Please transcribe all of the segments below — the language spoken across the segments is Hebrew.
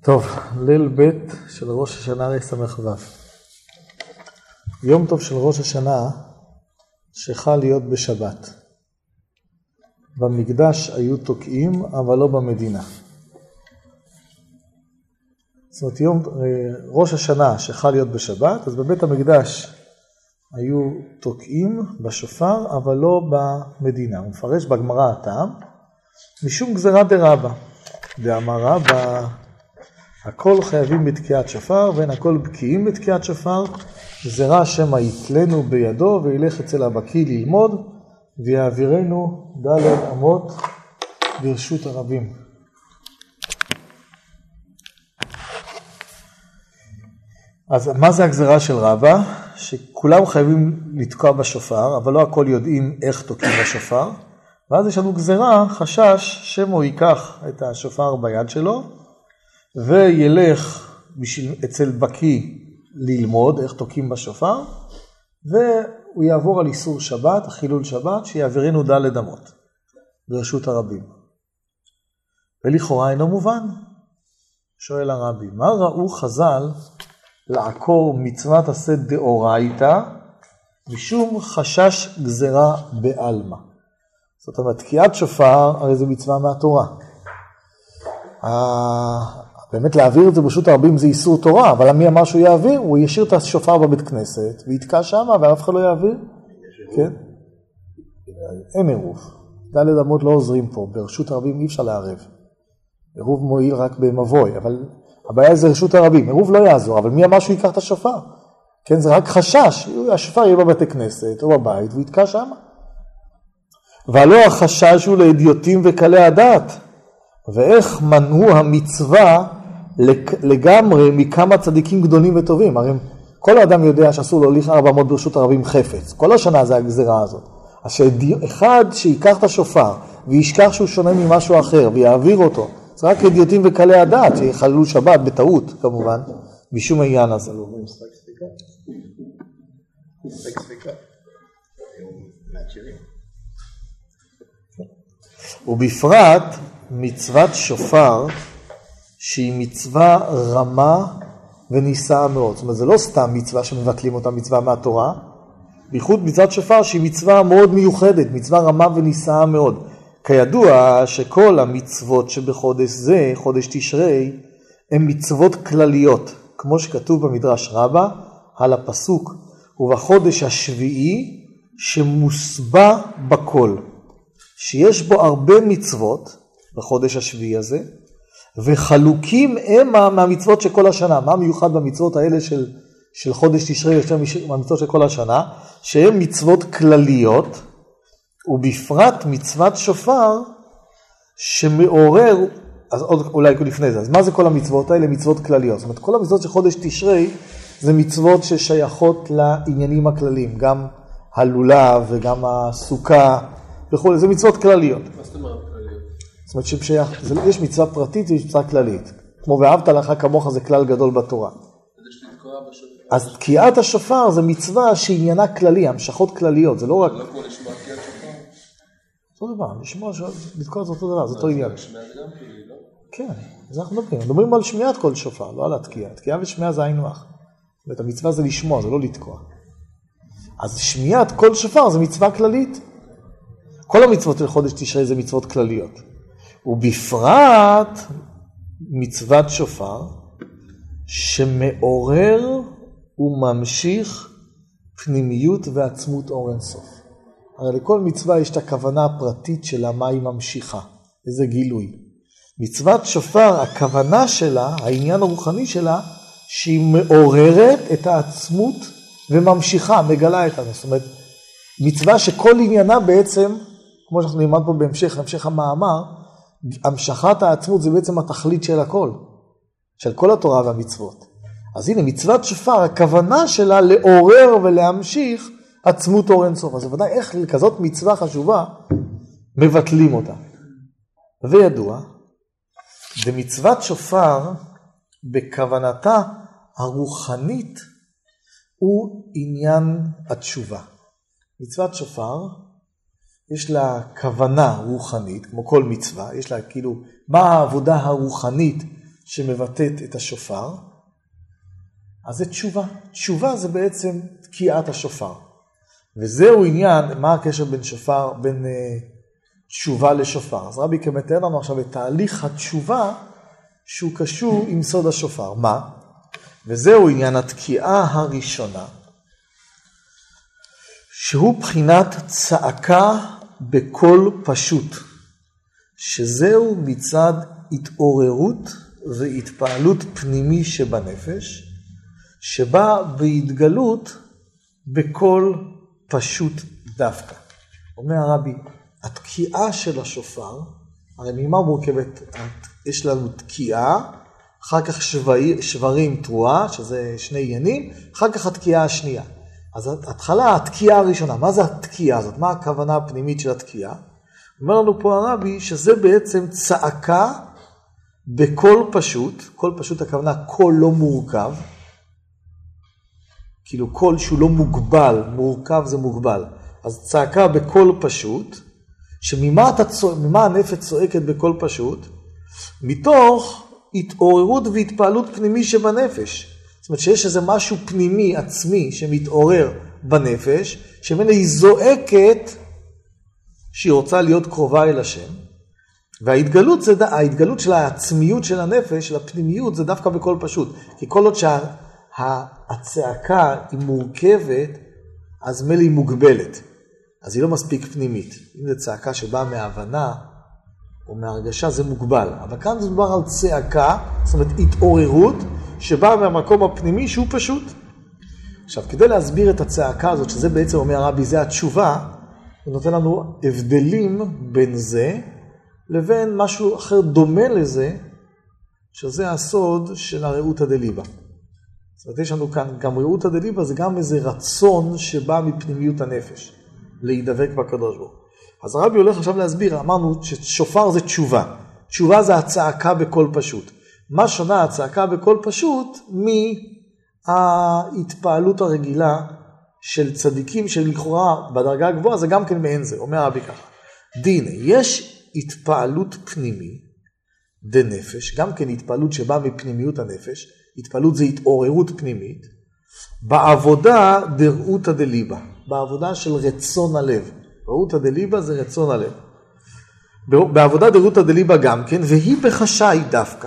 טוב, ליל ב' של ראש השנה רס"ו. יום טוב של ראש השנה שחל להיות בשבת. במקדש היו תוקעים, אבל לא במדינה. זאת אומרת, יום ראש השנה שחל להיות בשבת, אז בבית המקדש היו תוקעים בשופר, אבל לא במדינה. הוא מפרש בגמרא הטעם, משום גזירה דרבא. דאמר רבא, הכל חייבים בתקיעת שופר, ואין הכל בקיאים בתקיעת שופר, גזירה שמא יתלנו בידו, וילך אצל הבקיא ללמוד, ויעבירנו ד' אמות ברשות הרבים. אז מה זה הגזירה של רבא? שכולם חייבים לתקוע בשופר, אבל לא הכל יודעים איך תוקעים בשופר, ואז יש לנו גזירה, חשש שמו ייקח את השופר ביד שלו, וילך אצל בקיא ללמוד איך תוקעים בשופר, והוא יעבור על איסור שבת, חילול שבת, שיעבירנו ד' אמות ברשות הרבים. ולכאורה אינו מובן. שואל הרבי, מה ראו חז"ל לעקור מצוות עשה דאורייתא, משום חשש גזירה בעלמא? זאת אומרת, תקיעת שופר, הרי זה מצווה מהתורה. באמת להעביר את זה ברשות הרבים זה איסור תורה, אבל מי אמר שהוא יעביר? הוא ישאיר את השופר בבית כנסת, ויתקע שם, ואף אחד לא יעביר. כן? אין עירוב. ד' אמות לא עוזרים פה, ברשות הרבים אי אפשר לערב. עירוב מועיל רק במבוי, אבל הבעיה זה רשות הרבים. עירוב לא יעזור, אבל מי אמר שהוא ייקח את השופר? כן, זה רק חשש. השופר יהיה בבית כנסת או בבית, ויתקע שם. והלא החשש הוא לאדיוטים וקלי הדעת. ואיך מנעו המצווה לגמרי מכמה צדיקים גדולים וטובים? הרי כל האדם יודע שאסור להוליך 400 ברשות הרבים חפץ. כל השנה זה הגזירה הזאת. אז שאחד שיקח את השופר וישכח שהוא שונה ממשהו אחר ויעביר אותו, זה רק אדיוטים וקלי הדעת שיחללו שבת בטעות כמובן, משום העניין הזה. ובפרט מצוות שופר שהיא מצווה רמה ונישאה מאוד. זאת אומרת, זה לא סתם מצווה שמבטלים אותה מצווה מהתורה, בייחוד מצוות שופר שהיא מצווה מאוד מיוחדת, מצווה רמה ונישאה מאוד. כידוע שכל המצוות שבחודש זה, חודש תשרי, הן מצוות כלליות, כמו שכתוב במדרש רבה על הפסוק, ובחודש השביעי שמוסבע בכל. שיש בו הרבה מצוות בחודש השביעי הזה, וחלוקים המה מהמצוות של כל השנה. מה מיוחד במצוות האלה של חודש תשרי, יש מהמצוות של כל השנה, שהן מצוות כלליות, ובפרט מצוות שופר שמעורר, אז עוד אולי לפני זה, אז מה זה כל המצוות האלה? מצוות כלליות. זאת אומרת, כל המצוות של חודש תשרי, זה מצוות ששייכות לעניינים הכלליים, גם הלולב וגם הסוכה, וכו', זה מצוות כלליות. מה זאת אומרת כלליות? זאת אומרת ששייך, יש מצווה פרטית ויש מצווה כללית. כמו ואהבת לך כמוך זה כלל גדול בתורה. אז תקיעת השופר זה מצווה שעניינה כללי, המשכות כלליות, זה לא רק... לא כמו לשמוע תקיעת שופר? אותו דבר, לשמוע, לתקוע זה אותו דבר, זה אותו עניין. לשמיעה זה גם כלי, לא? כן, אז אנחנו מדברים על שמיעת כל שופר, לא על התקיעה. תקיעה ושמיעה זה היינו הך. זאת אומרת, המצווה זה לשמוע, זה לא לתקוע. אז שמיעת כל שופר זה מצווה כללית. כל המצוות של חודש תשרי זה מצוות כלליות. ובפרט מצוות שופר שמעורר וממשיך פנימיות ועצמות אור אינסוף. הרי לכל מצווה יש את הכוונה הפרטית שלה, מה היא ממשיכה, איזה גילוי. מצוות שופר, הכוונה שלה, העניין הרוחני שלה, שהיא מעוררת את העצמות וממשיכה, מגלה את הנס. זאת אומרת, מצווה שכל עניינה בעצם, כמו שאנחנו נלמד פה בהמשך המאמר, המשכת העצמות זה בעצם התכלית של הכל, של כל התורה והמצוות. אז הנה, מצוות שופר, הכוונה שלה לעורר ולהמשיך עצמות אור אינסוף. אז ודאי איך כזאת מצווה חשובה מבטלים אותה. וידוע, במצוות שופר, בכוונתה הרוחנית, הוא עניין התשובה. מצוות שופר, יש לה כוונה רוחנית, כמו כל מצווה, יש לה כאילו, מה העבודה הרוחנית שמבטאת את השופר, אז זה תשובה. תשובה זה בעצם תקיעת השופר. וזהו עניין, מה הקשר בין תשובה לשופר. אז רבי מתאר לנו עכשיו את תהליך התשובה שהוא קשור עם סוד השופר. מה? וזהו עניין התקיעה הראשונה, שהוא בחינת צעקה בקול פשוט, שזהו מצד התעוררות והתפעלות פנימי שבנפש, שבא בהתגלות בקול פשוט דווקא. אומר הרבי, התקיעה של השופר, הרי ממה מורכבת? יש לנו תקיעה, אחר כך שברים תרועה, שזה שני עניינים, אחר כך התקיעה השנייה. אז התחלה, התקיעה הראשונה, מה זה התקיעה הזאת? מה הכוונה הפנימית של התקיעה? אומר לנו פה הרבי שזה בעצם צעקה בקול פשוט, קול פשוט הכוונה קול לא מורכב, כאילו קול שהוא לא מוגבל, מורכב זה מוגבל. אז צעקה בקול פשוט, שממה הנפש צועקת בקול פשוט? מתוך התעוררות והתפעלות פנימי שבנפש. זאת אומרת שיש איזה משהו פנימי עצמי שמתעורר בנפש, שממנו היא זועקת שהיא רוצה להיות קרובה אל השם. וההתגלות של העצמיות של הנפש, של הפנימיות, זה דווקא בקול פשוט. כי כל עוד שהצעקה היא מורכבת, אז מילא היא מוגבלת. אז היא לא מספיק פנימית. אם זו צעקה שבאה מההבנה או מהרגשה, זה מוגבל. אבל כאן זה מדובר על צעקה, זאת אומרת התעוררות, שבאה מהמקום הפנימי שהוא פשוט. עכשיו, כדי להסביר את הצעקה הזאת, שזה בעצם אומר הרבי, זה התשובה, הוא נותן לנו הבדלים בין זה, לבין משהו אחר דומה לזה, שזה הסוד של הרעותא דליבא. זאת אומרת, יש לנו כאן גם רעותא דליבא, זה גם איזה רצון שבא מפנימיות הנפש, להידבק בקדוש ברוך הוא. אז הרבי הולך עכשיו להסביר, אמרנו ששופר זה תשובה. תשובה זה הצעקה בקול פשוט. מה שונה הצעקה בקול פשוט מההתפעלות הרגילה של צדיקים שלכאורה בדרגה הגבוהה, זה גם כן מעין זה, אומר הרבי ככה. דין, יש התפעלות פנימי דנפש, גם כן התפעלות שבאה מפנימיות הנפש, התפעלות זה התעוררות פנימית, בעבודה דרעותא דליבא, בעבודה של רצון הלב. רעותא דליבא זה רצון הלב. בעבודה דרעותא דליבא גם כן, והיא בחשאי דווקא.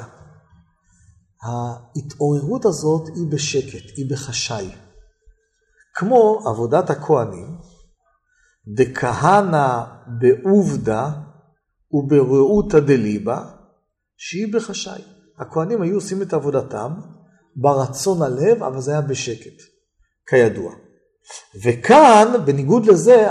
ההתעוררות הזאת היא בשקט, היא בחשאי. כמו עבודת הכהנים, דכהנא בעובדא וברעותא דליבא, שהיא בחשאי. הכהנים היו עושים את עבודתם ברצון הלב, אבל זה היה בשקט, כידוע. וכאן, בניגוד לזה,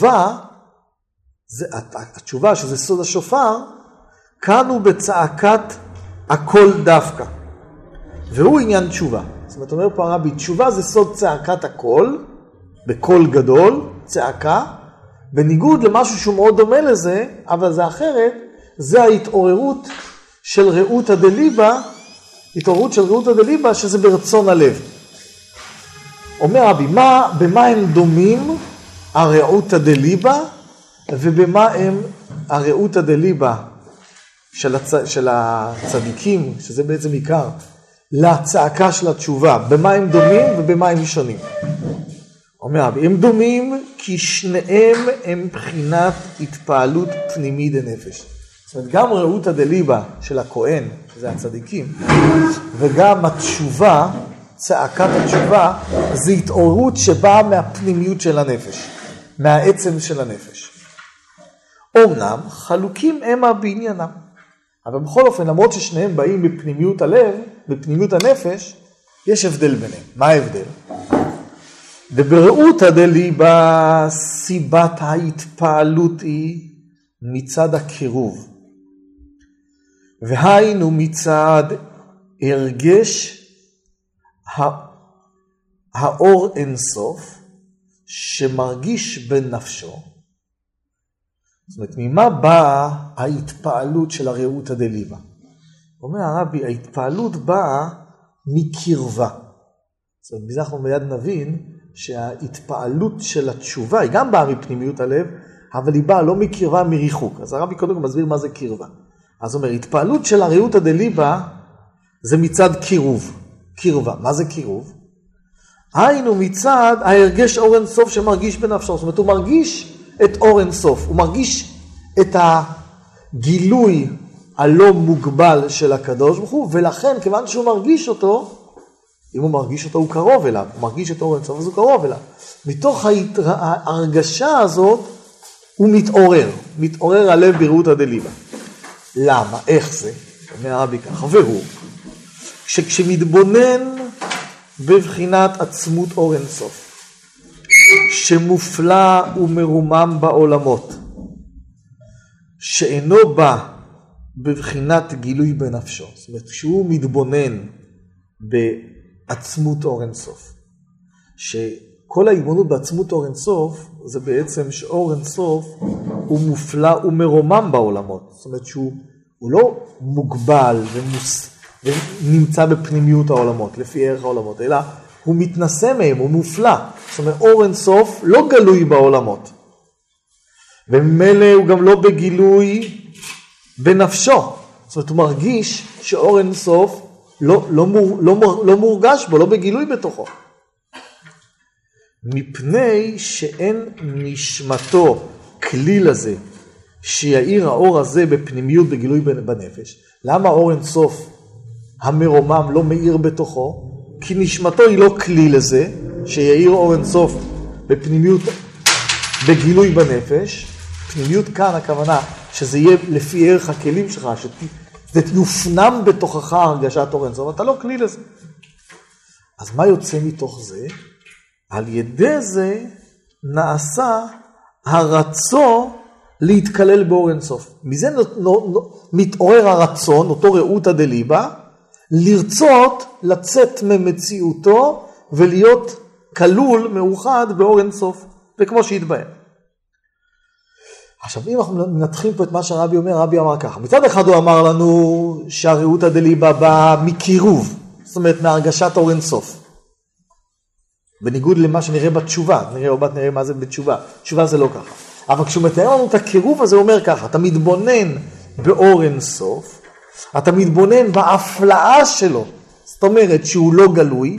התשובה שזה סוד השופר, כאן הוא בצעקת הקול דווקא. והוא עניין תשובה. זאת אומרת, אומר פה הרבי, תשובה זה סוד צעקת הקול, בקול גדול, צעקה, בניגוד למשהו שהוא מאוד דומה לזה, אבל זה אחרת, זה ההתעוררות של רעותא דליבא, התעוררות של רעותא דליבא, שזה ברצון הלב. אומר רבי, במה הם דומים הרעותא דליבא, ובמה הם הרעותא דליבא של הצדיקים, שזה בעצם עיקר, לצעקה של התשובה, במה הם דומים ובמה הם שונים. אומר רבי, הם דומים כי שניהם הם בחינת התפעלות פנימי דנפש. זאת אומרת, גם רעותא דליבא של הכהן, שזה הצדיקים, וגם התשובה, צעקת התשובה, זה התעוררות שבאה מהפנימיות של הנפש, מהעצם של הנפש. אומנם חלוקים המה בעניינם, אבל בכל אופן, למרות ששניהם באים בפנימיות הלב, בפנימיות הנפש, יש הבדל ביניהם. מה ההבדל? וברעותא דליבא סיבת ההתפעלות היא מצד הקירוב. והיינו מצד הרגש האור אינסוף שמרגיש בנפשו. זאת אומרת, ממה באה ההתפעלות של הרעותא דליבא? אומר הרבי, ההתפעלות באה מקרבה. זאת אומרת, בזה אנחנו מיד נבין שההתפעלות של התשובה היא גם באה מפנימיות הלב, אבל היא באה לא מקרבה, מריחוק. אז הרבי קודם כל מסביר מה זה קרבה. אז אומר, התפעלות של הרעותא דליבא זה מצד קירוב, קרבה. מה זה קירוב? היינו מצד ההרגש אור אין סוף שמרגיש בנפשו. זאת אומרת, הוא מרגיש את אור אין סוף, הוא מרגיש את הגילוי הלא מוגבל של הקדוש ברוך הוא, ולכן כיוון שהוא מרגיש אותו, אם הוא מרגיש אותו הוא קרוב אליו, הוא מרגיש את אור אין סוף אז הוא קרוב אליו. מתוך ההרגשה הזאת הוא מתעורר הלב ברעותא דליבא. למה? איך זה? אומר הרבי ככה, והוא, כשמתבונן בבחינת עצמות אור אין סוף, שמופלא ומרומם בעולמות, שאינו בא בבחינת גילוי בנפשו. זאת אומרת, כשהוא מתבונן בעצמות אור אין סוף, שכל ההתבוננות בעצמות אור אין סוף, זה בעצם שאור אין סוף הוא מופלא ומרומם בעולמות. זאת אומרת שהוא לא מוגבל ונמצא בפנימיות העולמות, לפי ערך העולמות, אלא הוא מתנשא מהם, הוא מופלא. זאת אומרת, אור אין סוף לא גלוי בעולמות. וממילא הוא גם לא בגילוי בנפשו. זאת אומרת, הוא מרגיש שאור אין סוף לא מורגש בו, לא בגילוי בתוכו. מפני שאין נשמתו כליל הזה, שיעיר האור הזה בפנימיות בגילוי בנפש. למה אור אין סוף המרומם לא מאיר בתוכו? כי נשמתו היא לא כליל לזה, שיעיר אור אין סוף בפנימיות בגילוי בנפש. פנימיות כאן הכוונה שזה יהיה לפי ערך הכלים שלך, שזה יופנם בתוכך הרגשת אור אין סוף, אתה לא כליל לזה. אז מה יוצא מתוך זה? על ידי זה נעשה הרצון להתקלל באור אין סוף. מזה מתעורר הרצון, אותו רעותא דליבא, לרצות לצאת ממציאותו ולהיות כלול, מאוחד באור אין סוף, וכמו שהתבהר. עכשיו, אם אנחנו מנתחים פה את מה שהרבי אומר, הרבי אמר ככה. מצד אחד הוא אמר לנו שהרעותא דליבא בא מקירוב, זאת אומרת מהרגשת אור אין סוף. בניגוד למה שנראה בתשובה, נראה מה זה בתשובה. תשובה זה לא ככה. אבל כשהוא מתאר לנו את הקירוב הזה, הוא אומר ככה, אתה מתבונן באור אין סוף, אתה מתבונן בהפלאה שלו, זאת אומרת שהוא לא גלוי,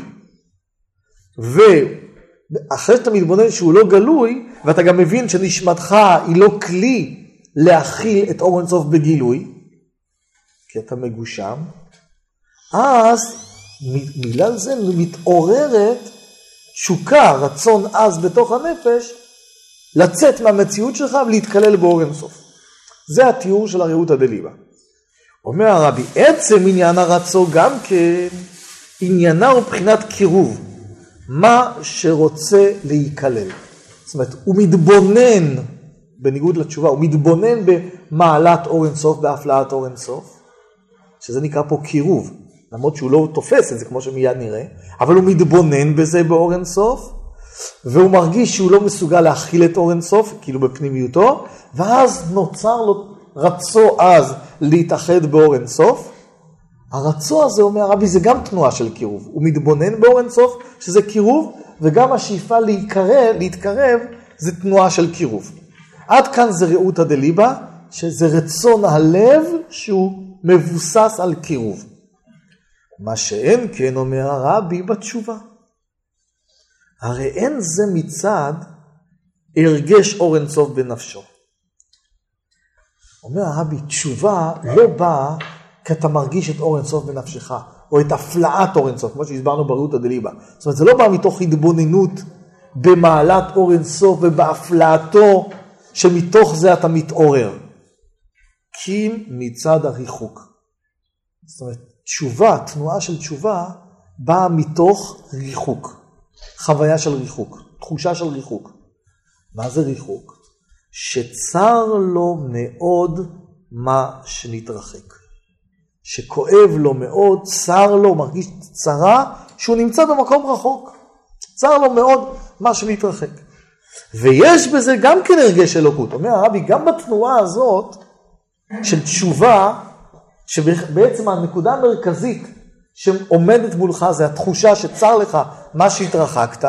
ואחרי שאתה מתבונן שהוא לא גלוי, ואתה גם מבין שנשמתך היא לא כלי להכיל את אור אין סוף בגילוי, כי אתה מגושם, אז בגלל זה מתעוררת תשוקה, רצון עז בתוך הנפש, לצאת מהמציאות שלך ולהתקלל באור אין סוף. זה התיאור של הרעותא דליבא. אומר הרבי, עצם עניין הרצון גם כן, עניינה הוא בחינת קירוב, מה שרוצה להיכלל. זאת אומרת, הוא מתבונן, בניגוד לתשובה, הוא מתבונן במעלת אור אין סוף, בהפלאת אור אין סוף, שזה נקרא פה קירוב, למרות שהוא לא תופס את זה כמו שמיד נראה, אבל הוא מתבונן בזה באור אין סוף, והוא מרגיש שהוא לא מסוגל להכיל את אור אין סוף, כאילו בפנימיותו, ואז נוצר לו רצו אז להתאחד באור אין סוף. הרצו הזה, אומר הרבי, זה גם תנועה של קירוב. הוא מתבונן באור אין סוף, שזה קירוב, וגם השאיפה להתקרב, זה תנועה של קירוב. עד כאן זה רעותא דליבא, שזה רצון הלב שהוא מבוסס על קירוב. מה שאין כן, אומר הרבי, בתשובה. הרי אין זה מצד הרגש אור אין סוף בנפשו. אומר הרבי, תשובה לא באה כי אתה מרגיש את אור אין סוף בנפשך, או את הפלאת אור אין סוף, כמו שהסברנו ברעותא דליבא. זאת אומרת, זה לא בא מתוך התבוננות במעלת אור אין סוף ובהפלאתו, שמתוך זה אתה מתעורר. כי מצד הריחוק. זאת אומרת, תשובה, תנועה של תשובה, באה מתוך ריחוק. חוויה של ריחוק, תחושה של ריחוק. מה זה ריחוק? שצר לו מאוד מה שנתרחק. שכואב לו מאוד, צר לו, מרגיש צרה, שהוא נמצא במקום רחוק. צר לו מאוד מה שנתרחק. ויש בזה גם כן הרגש אלוקות. אומר הרבי, גם בתנועה הזאת של תשובה, שבעצם הנקודה המרכזית שעומדת מולך, זה התחושה שצר לך מה שהתרחקת,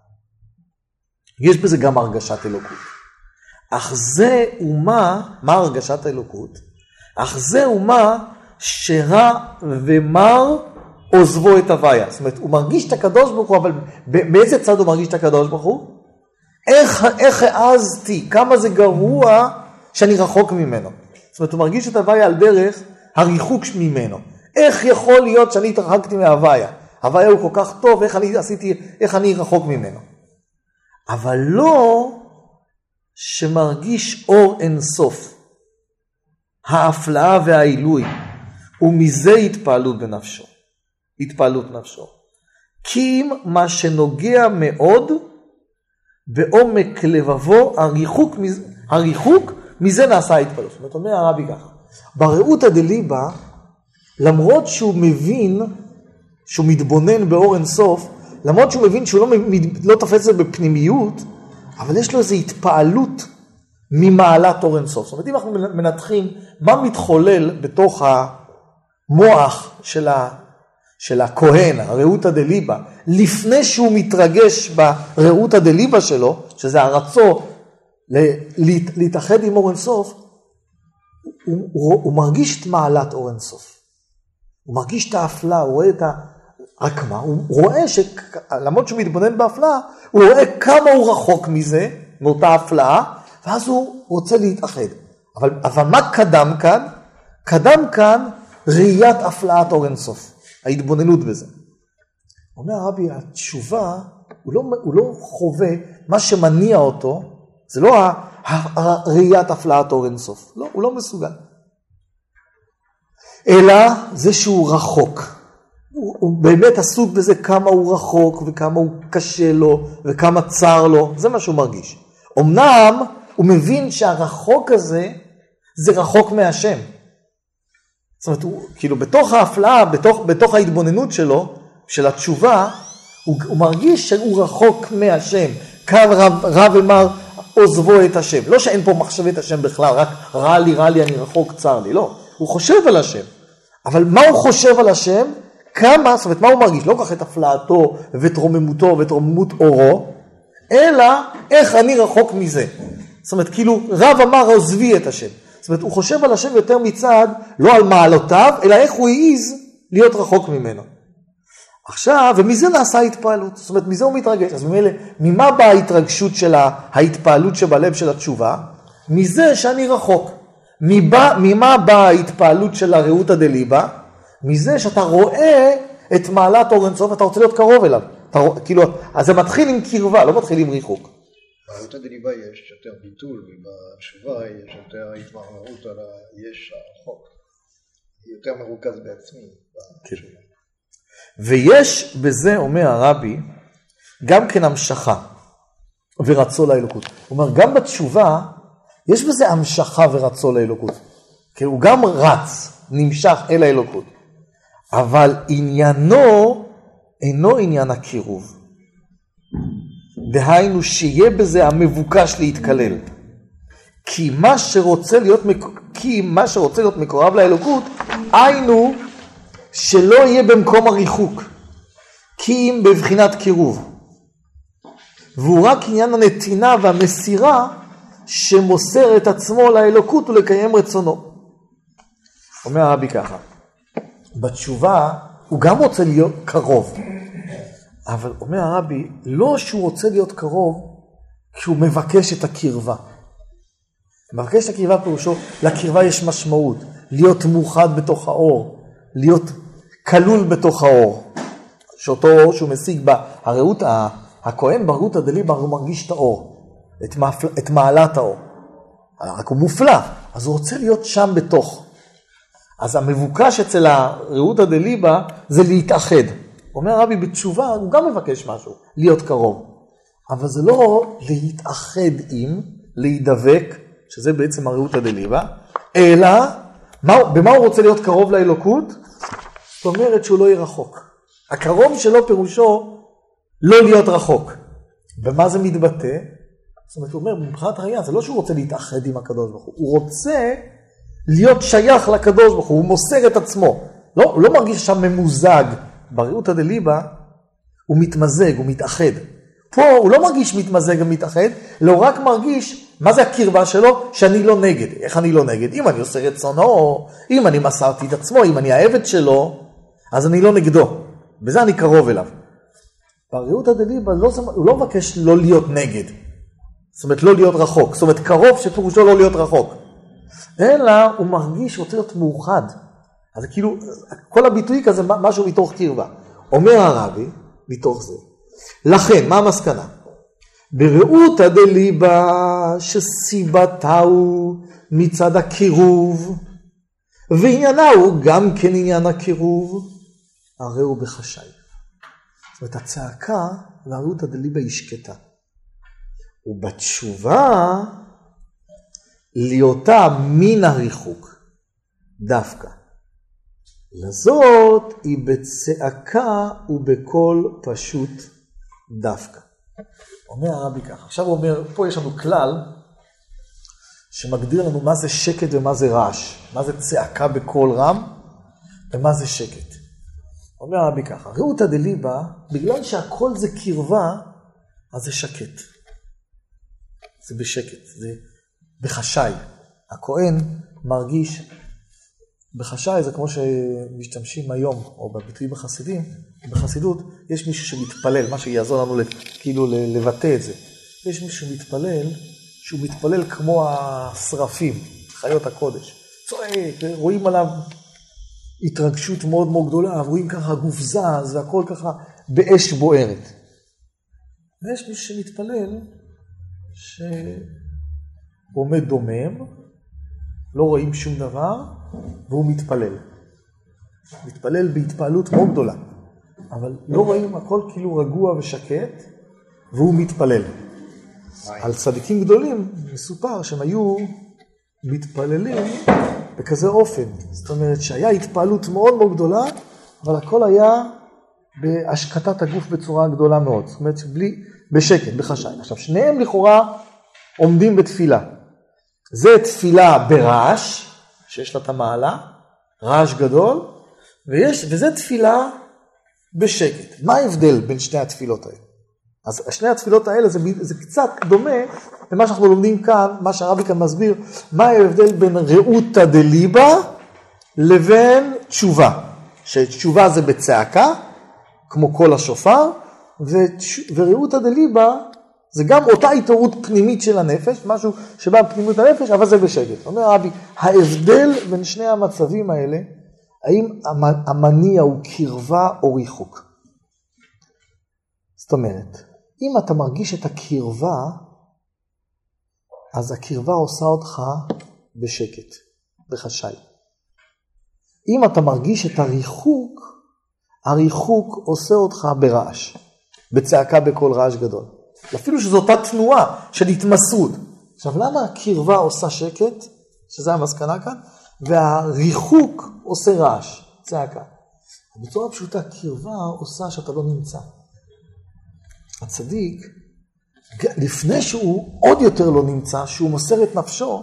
יש בזה גם הרגשת אלוקות. אך זה ומה, מה הרגשת האלוקות? אך זה ומה שרע ומר עוזבו את הוויה. זאת אומרת, הוא מרגיש את הקדוש ברוך הוא, אבל באיזה צד הוא מרגיש את הקדוש ברוך הוא? איך העזתי, כמה זה גרוע שאני רחוק ממנו. זאת אומרת, הוא מרגיש את הוויה על דרך הריחוק ממנו. איך יכול להיות שאני התרחקתי מההוויה? הוויה הוא כל כך טוב, איך אני רחוק ממנו? אבל לא שמרגיש אור אינסוף, ההפלאה והעילוי, ומזה התפעלות בנפשו, התפעלות נפשו. כי אם מה שנוגע מאוד בעומק לבבו, הריחוק מזה נעשה התפעלות. זאת אומרת, אומר הרבי ככה, ברעותא דליבא, למרות שהוא מבין, שהוא מתבונן באור אינסוף, למרות שהוא מבין שהוא לא תופס את זה בפנימיות, אבל יש לו איזו התפעלות ממעלת אור אינסוף. זאת אומרת, אם אנחנו מנתחים מה מתחולל בתוך המוח של הכהן, הרעותא דליבא, לפני שהוא מתרגש ברעותא דליבא שלו, שזה הרצון להתאחד עם אור אינסוף, הוא מרגיש את מעלת אור אינסוף. הוא מרגיש את ההפלאה, הוא רואה את רק מה? הוא רואה למרות שהוא מתבונן בהפלאה, הוא רואה כמה הוא רחוק מזה, מאותה הפלאה, ואז הוא רוצה להתאחד. אבל מה קדם כאן? קדם כאן ראיית הפלאת אור אינסוף, ההתבוננות בזה. אומר הרבי, התשובה, הוא לא חווה, מה שמניע אותו, זה לא ראיית הפלאת אור אינסוף. לא, הוא לא מסוגל. אלא זה שהוא רחוק. הוא באמת עסוק בזה כמה הוא רחוק וכמה הוא קשה לו וכמה צר לו, זה מה שהוא מרגיש. אמנם הוא מבין שהרחוק הזה זה רחוק מהשם. זאת אומרת, כאילו בתוך ההפלאה, בתוך ההתבוננות שלו, של התשובה, הוא מרגיש שהוא רחוק מהשם. כאן רע ומר עוזבו את השם. לא שאין פה מחשבת השם בכלל, רק רע לי, אני רחוק, צר לי. לא, הוא חושב על השם. אבל מה הוא חושב על השם? כמה, זאת אומרת, מה הוא מרגיש? לא כך את הפלאתו ותרוממותו ותרוממות אורו, אלא איך אני רחוק מזה. זאת אומרת, כאילו, רב אמר עוזבי את השם. זאת אומרת, הוא חושב על השם יותר מצד, לא על מעלותיו, אלא איך הוא העיז להיות רחוק ממנו. עכשיו, ומזה נעשה התפעלות. זאת אומרת, מזה הוא מתרגש. אז ממה באה ההתרגשות של ההתפעלות שבלב של התשובה? מזה שאני רחוק. ממה באה ההתפעלות של הרעותא דליבא? מזה שאתה רואה את מעלת אור אינסוף, אתה רוצה להיות קרוב אליו. כאילו, אז זה מתחיל עם קרבה, לא מתחיל עם ריחוק. ברעותא דליבא יש יותר ביטול, ובתשובה יש יותר התמרמרות על היש הרחוק. יותר מרוכז בעצמי. כן. ויש בזה, אומר הרבי, גם כן המשכה ורצו לאלוקות. הוא אומר, גם בתשובה, יש בזה המשכה ורצו לאלוקות. כי הוא גם רץ, נמשך אל האלוקות. אבל עניינו אינו עניין הקירוב. דהיינו שיהיה בזה המבוקש להתקלל. כי מה שרוצה להיות מקורב לאלוקות, היינו שלא יהיה במקום הריחוק. כי אם בבחינת קירוב. והוא רק עניין הנתינה והמסירה שמוסר את עצמו לאלוקות ולקיים רצונו. אומר הרבי ככה. בתשובה הוא גם רוצה להיות קרוב. אבל אומר הרבי, לא שהוא רוצה להיות קרוב, כי הוא מבקש את הקרבה. מבקש את הקרבה פירושו, לקרבה יש משמעות, להיות מאוחד בתוך האור, להיות כלול בתוך האור. שאותו אור שהוא משיג ברעות, הכהן ברעותא דליבא הוא מרגיש את האור, את מעלת האור. רק הוא מופלא, אז הוא רוצה להיות שם בתוך. אז המבוקש אצל הרעותא דליבא זה להתאחד. אומר רבי בתשובה, הוא גם מבקש משהו, להיות קרוב. אבל זה לא להתאחד עם, להידבק, שזה בעצם הרעותא דליבא, אלא במה הוא רוצה להיות קרוב לאלוקות? זאת אומרת שהוא לא יהיה רחוק. הקרוב שלו פירושו לא להיות רחוק. במה זה מתבטא? זאת אומרת, הוא אומר, מבחינת ראייה, זה לא שהוא רוצה להתאחד עם הקדוש ברוך הוא, הוא רוצה להיות שייך לקדוש ברוך הוא, הוא מוסר את עצמו. הוא לא מרגיש שם ממוזג. ברעותא דליבא הוא מתמזג, הוא מתאחד. פה הוא לא מרגיש מתמזג ומתאחד, לא רק מרגיש מה זה הקרבה שלו? שאני לא נגד. איך אני לא נגד? אם אני עושה רצונו, אם אני מסרתי את עצמו, אם אני העבד שלו, אז אני לא נגדו. בזה אני קרוב אליו. והרעותא דליבא הוא לא מבקש לא להיות נגד. זאת אומרת, לא להיות רחוק. זאת אומרת, קרוב שפירושו לא להיות רחוק. אלא הוא מרגיש שהוא רוצה להיות מאוחד. אז כאילו, כל הביטוי כזה משהו מתוך קרבה. אומר הרבי, מתוך זה. לכן, מה המסקנה? ברעותא דליבא שסיבתה הוא מצד הקירוב, ועניינה הוא גם כן עניין הקירוב, הרי הוא בחשאי. זאת אומרת, הצעקה והרעותא דליבא היא שקטה. ובתשובה ליותה מן הריחוק דווקא. לזאת היא בצעקה ובקול פשוט דווקא. אומר הרבי ככה. עכשיו הוא אומר, פה יש לנו כלל שמגדיר לנו מה זה שקט ומה זה רעש. מה זה צעקה בקול רם ומה זה שקט. אומר הרבי ככה. רעותא דליבא, בגלל שהכל זה קרבה, אז זה שקט. זה בשקט, זה בחשאי. הכהן מרגיש, בחשאי זה כמו שמשתמשים היום, או בביטוי בחסידים, בחסידות יש מישהו שמתפלל, מה שיעזור לנו כאילו לבטא את זה. יש מישהו שמתפלל, שהוא מתפלל כמו השרפים, חיות הקודש. צועק, רואים עליו התרגשות מאוד מאוד גדולה, רואים ככה גוף זז, והכל ככה באש בוערת. ויש מישהו שמתפלל, שעומד דומם, לא רואים שום דבר, והוא מתפלל. מתפלל בהתפעלות מאוד גדולה. אבל לא רואים הכל כאילו רגוע ושקט, והוא מתפלל. על צדיקים גדולים מסופר שהם היו מתפללים בכזה אופן. זאת אומרת שהיה התפעלות מאוד מאוד גדולה, אבל הכל היה בהשקטת הגוף בצורה גדולה מאוד. זאת אומרת בשקט, בחשאי. עכשיו שניהם לכאורה עומדים בתפילה. זה תפילה ברעש, שיש לה את המעלה, רעש גדול, וזה תפילה בשקט. מה ההבדל בין שני התפילות האלה? אז שני התפילות האלה זה קצת דומה למה שאנחנו לומדים כאן, מה שהרבי כאן מסביר, מה ההבדל בין רעותא דליבא לבין תשובה. שתשובה זה בצעקה, כמו קול השופר, ורעותא דליבא זה גם אותה התעוררות פנימית של הנפש, משהו שבא בפנימיות הנפש, אבל זה בשקט. אומר הרבי, ההבדל בין שני המצבים האלה, האם המניע הוא קרבה או ריחוק? זאת אומרת, אם אתה מרגיש את הקרבה, אז הקרבה עושה אותך בשקט, בחשאי. אם אתה מרגיש את הריחוק, הריחוק עושה אותך ברעש, בצעקה בכל רעש גדול. אפילו שזו אותה תנועה של התמסרות. עכשיו, למה הקרבה עושה שקט, שזה המסקנה כאן, והריחוק עושה רעש, צעקה? בצורה פשוטה, קרבה עושה שאתה לא נמצא. הצדיק, לפני שהוא עוד יותר לא נמצא, שהוא מוסר את נפשו,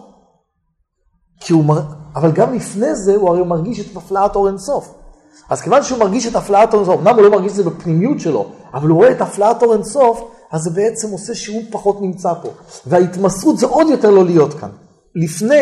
אבל גם לפני זה הוא הרי מרגיש את הפלאת אור אינסוף. אז כיוון שהוא מרגיש את הפלאת אור אינסוף, אמנם הוא לא מרגיש את זה בפנימיות שלו, אבל הוא רואה את הפלאת אור אינסוף, אז זה בעצם עושה שהוא פחות נמצא פה. וההתמסרות זה עוד יותר לא להיות כאן. לפני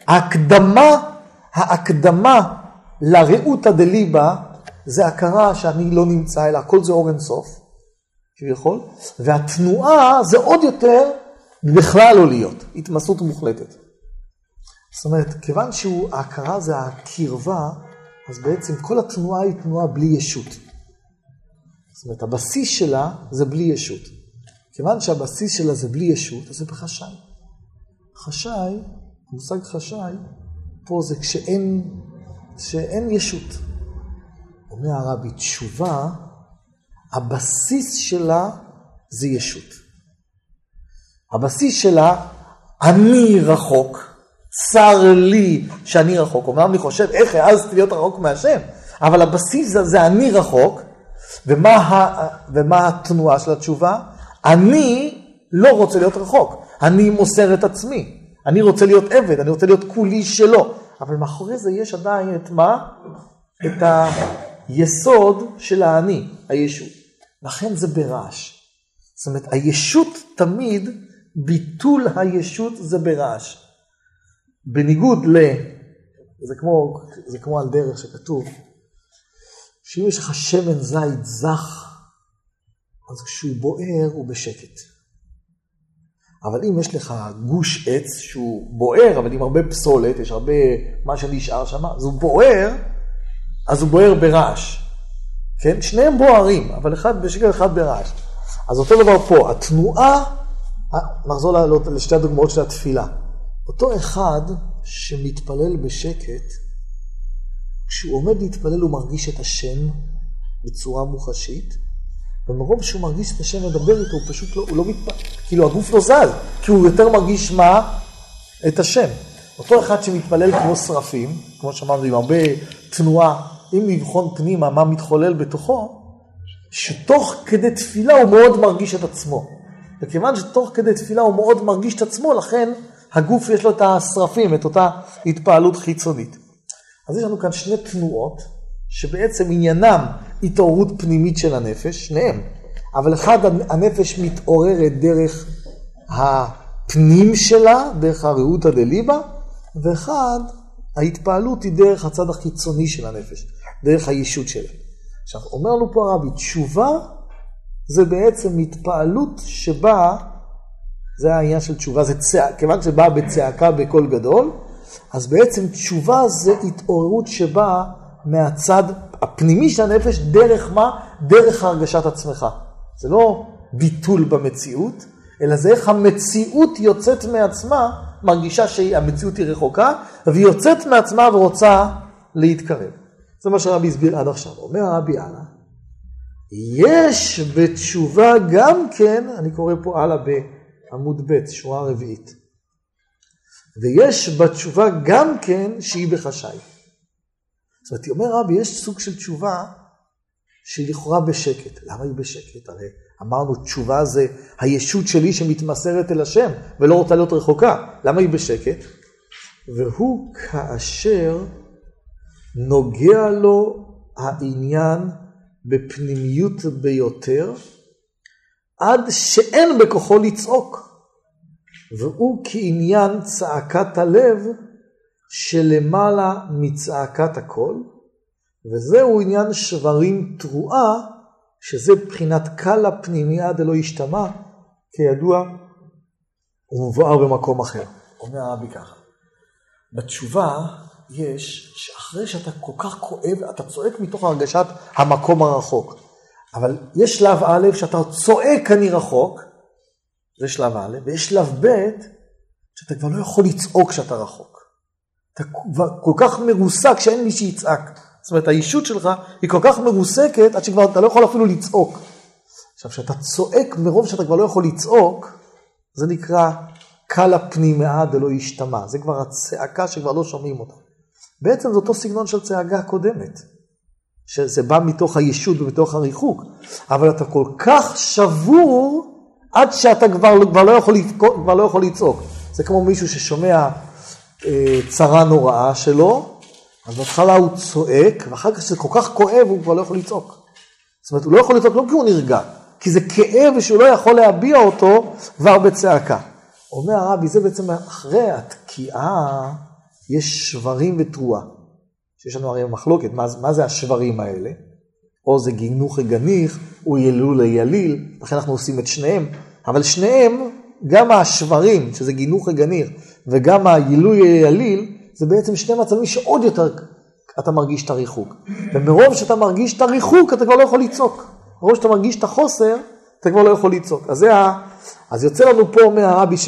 ההקדמה לרעותא דליבא, זה הכרה שאני לא נמצא, אלא הכל זה אור אינסוף, כביכול, והתנועה זה עוד יותר בכלל לא להיות, התמסרות מוחלטת. זאת אומרת, כיוון ההכרה זה הקרבה, אז בעצם כל התנועה היא תנועה בלי ישות. זאת אומרת, הבסיס שלה זה בלי ישות. כיוון שהבסיס שלה זה בלי ישות, אז זה בחשאי. חשאי, המושג חשאי, פה זה כשאין ישות. אומר הרבי, תשובה, הבסיס שלה זה ישות. הבסיס שלה, אני רחוק, צר לי שאני רחוק. אומנם אני חושב, איך העזתי להיות רחוק מהשם? אבל הבסיס זה אני רחוק, ומה התנועה של התשובה? אני לא רוצה להיות רחוק, אני מוסר את עצמי, אני רוצה להיות עבד, אני רוצה להיות כולי שלו. אבל מאחורי זה יש עדיין את מה? את היסוד של האני, הישות. לכן זה ברעש. זאת אומרת, הישות תמיד ביטול הישות זה ברעש. בניגוד זה כמו על דרך שכתוב, שאם יש לך שמן זית זך, אז כשהוא בוער הוא בשקט. אבל אם יש לך גוש עץ שהוא בוער, אבל עם הרבה פסולת, יש הרבה מה שנשאר שם, אז הוא בוער ברעש. כן? שניהם בוערים, אבל אחד בשקט, אחד ברעש. אז אותו דבר פה, התנועה, נחזור לשתי הדוגמאות של התפילה. אותו אחד שמתפלל בשקט, כשהוא עומד להתפלל הוא מרגיש את השם בצורה מוחשית, ומרוב שהוא מרגיש את השם לדבר איתו, הוא פשוט הוא לא מתפלל, כאילו הגוף לא זז, כי הוא יותר מרגיש מה? את השם. אותו אחד שמתפלל כמו שרפים, כמו שאמרנו, עם הרבה תנועה, אם נבחון פנימה מה מתחולל בתוכו, שתוך כדי תפילה הוא מאוד מרגיש את עצמו. וכיוון שתוך כדי תפילה הוא מאוד מרגיש את עצמו, לכן הגוף יש לו את השרפים, את אותה התפעלות חיצונית. אז יש לנו כאן שני תנועות, שבעצם עניינם התעוררות פנימית של הנפש, שניהם. אבל אחד, הנפש מתעוררת דרך הפנים שלה, דרך הרעותא דליבא, ואחד, ההתפעלות היא דרך הצד החיצוני של הנפש, דרך הישות שלה. עכשיו, אומר לנו פה הרבי, תשובה זה בעצם התפעלות שבה, זה העניין של תשובה, כיוון שבאה בצעקה בקול גדול, אז בעצם תשובה זה התעוררות שבאה מהצד הפנימי של הנפש, דרך מה? דרך הרגשת עצמך. זה לא ביטול במציאות, אלא זה איך המציאות יוצאת מעצמה, מרגישה שהמציאות היא רחוקה, והיא יוצאת מעצמה ורוצה להתקרב. זה מה שרבי הסביר עד עכשיו. אומר הרבי הלאה, יש בתשובה גם כן, אני קורא פה הלאה בעמוד ב', שורה רביעית, ויש בתשובה גם כן שהיא בחשאי. זאת אומרת, אומר רבי, יש סוג של תשובה שהיא לכאורה בשקט. למה היא בשקט? הרי אמרנו, תשובה זה הישות שלי שמתמסרת אל השם, ולא רוצה להיות רחוקה. למה היא בשקט? והוא כאשר נוגע לו העניין בפנימיות ביותר, עד שאין בכוחו לצעוק. והוא כעניין צעקת הלב שלמעלה מצעקת הכל, וזהו עניין שברים תרועה, שזה בחינת קלה פנימיה דלא ישתמע, כידוע, הוא מבואר במקום אחר. אומר הרבי ככה, בתשובה יש שאחרי שאתה כל כך כואב, אתה צועק מתוך הרגשת המקום הרחוק. אבל יש שלב א' שאתה צועק אני רחוק, זה שלב א', ויש שלב ב' שאתה כבר לא יכול לצעוק כשאתה רחוק. אתה כל כך מרוסק שאין מי שיצעק. זאת אומרת, הישות שלך היא כל כך מרוסקת עד שכבר אתה לא יכול אפילו לצעוק. עכשיו, כשאתה צועק מרוב שאתה כבר לא יכול לצעוק, זה נקרא קלה פנימיה דלא ישתמע. זה כבר הצעקה שכבר לא שומעים אותה. בעצם זה אותו סגנון של צעקה קודמת, שזה בא מתוך הישות ומתוך הריחוק, אבל אתה כל כך שבור עד שאתה כבר לא יכול לצעוק. זה כמו מישהו ששומע צרה נוראה שלו, אז בהתחלה הוא צועק, ואחר כך שזה כל כך כואב הוא כבר לא יכול לצעוק. זאת אומרת, הוא לא יכול לצעוק לא כי הוא נרגע, כי זה כאב שהוא לא יכול להביע אותו כבר בצעקה. אומר הרבי, זה בעצם אחרי התקיעה, יש שברים ותרועה. שיש לנו הרי מחלוקת, מה זה השברים האלה? או זה גינוך גניך, או ילול ליליל, לכן אנחנו עושים את שניהם. אבל שניהם, גם השברים, שזה גינוך גניך, וגם הילול ליליל, זה בעצם שני מצבים שעוד יותר אתה מרגיש את הריחוק. ומרוב שאתה מרגיש את הריחוק, אתה כבר לא יכול לצעוק. מרוב שאתה מרגיש את החוסר, אתה כבר לא יכול לצעוק. אז יוצא לנו פה מהרבי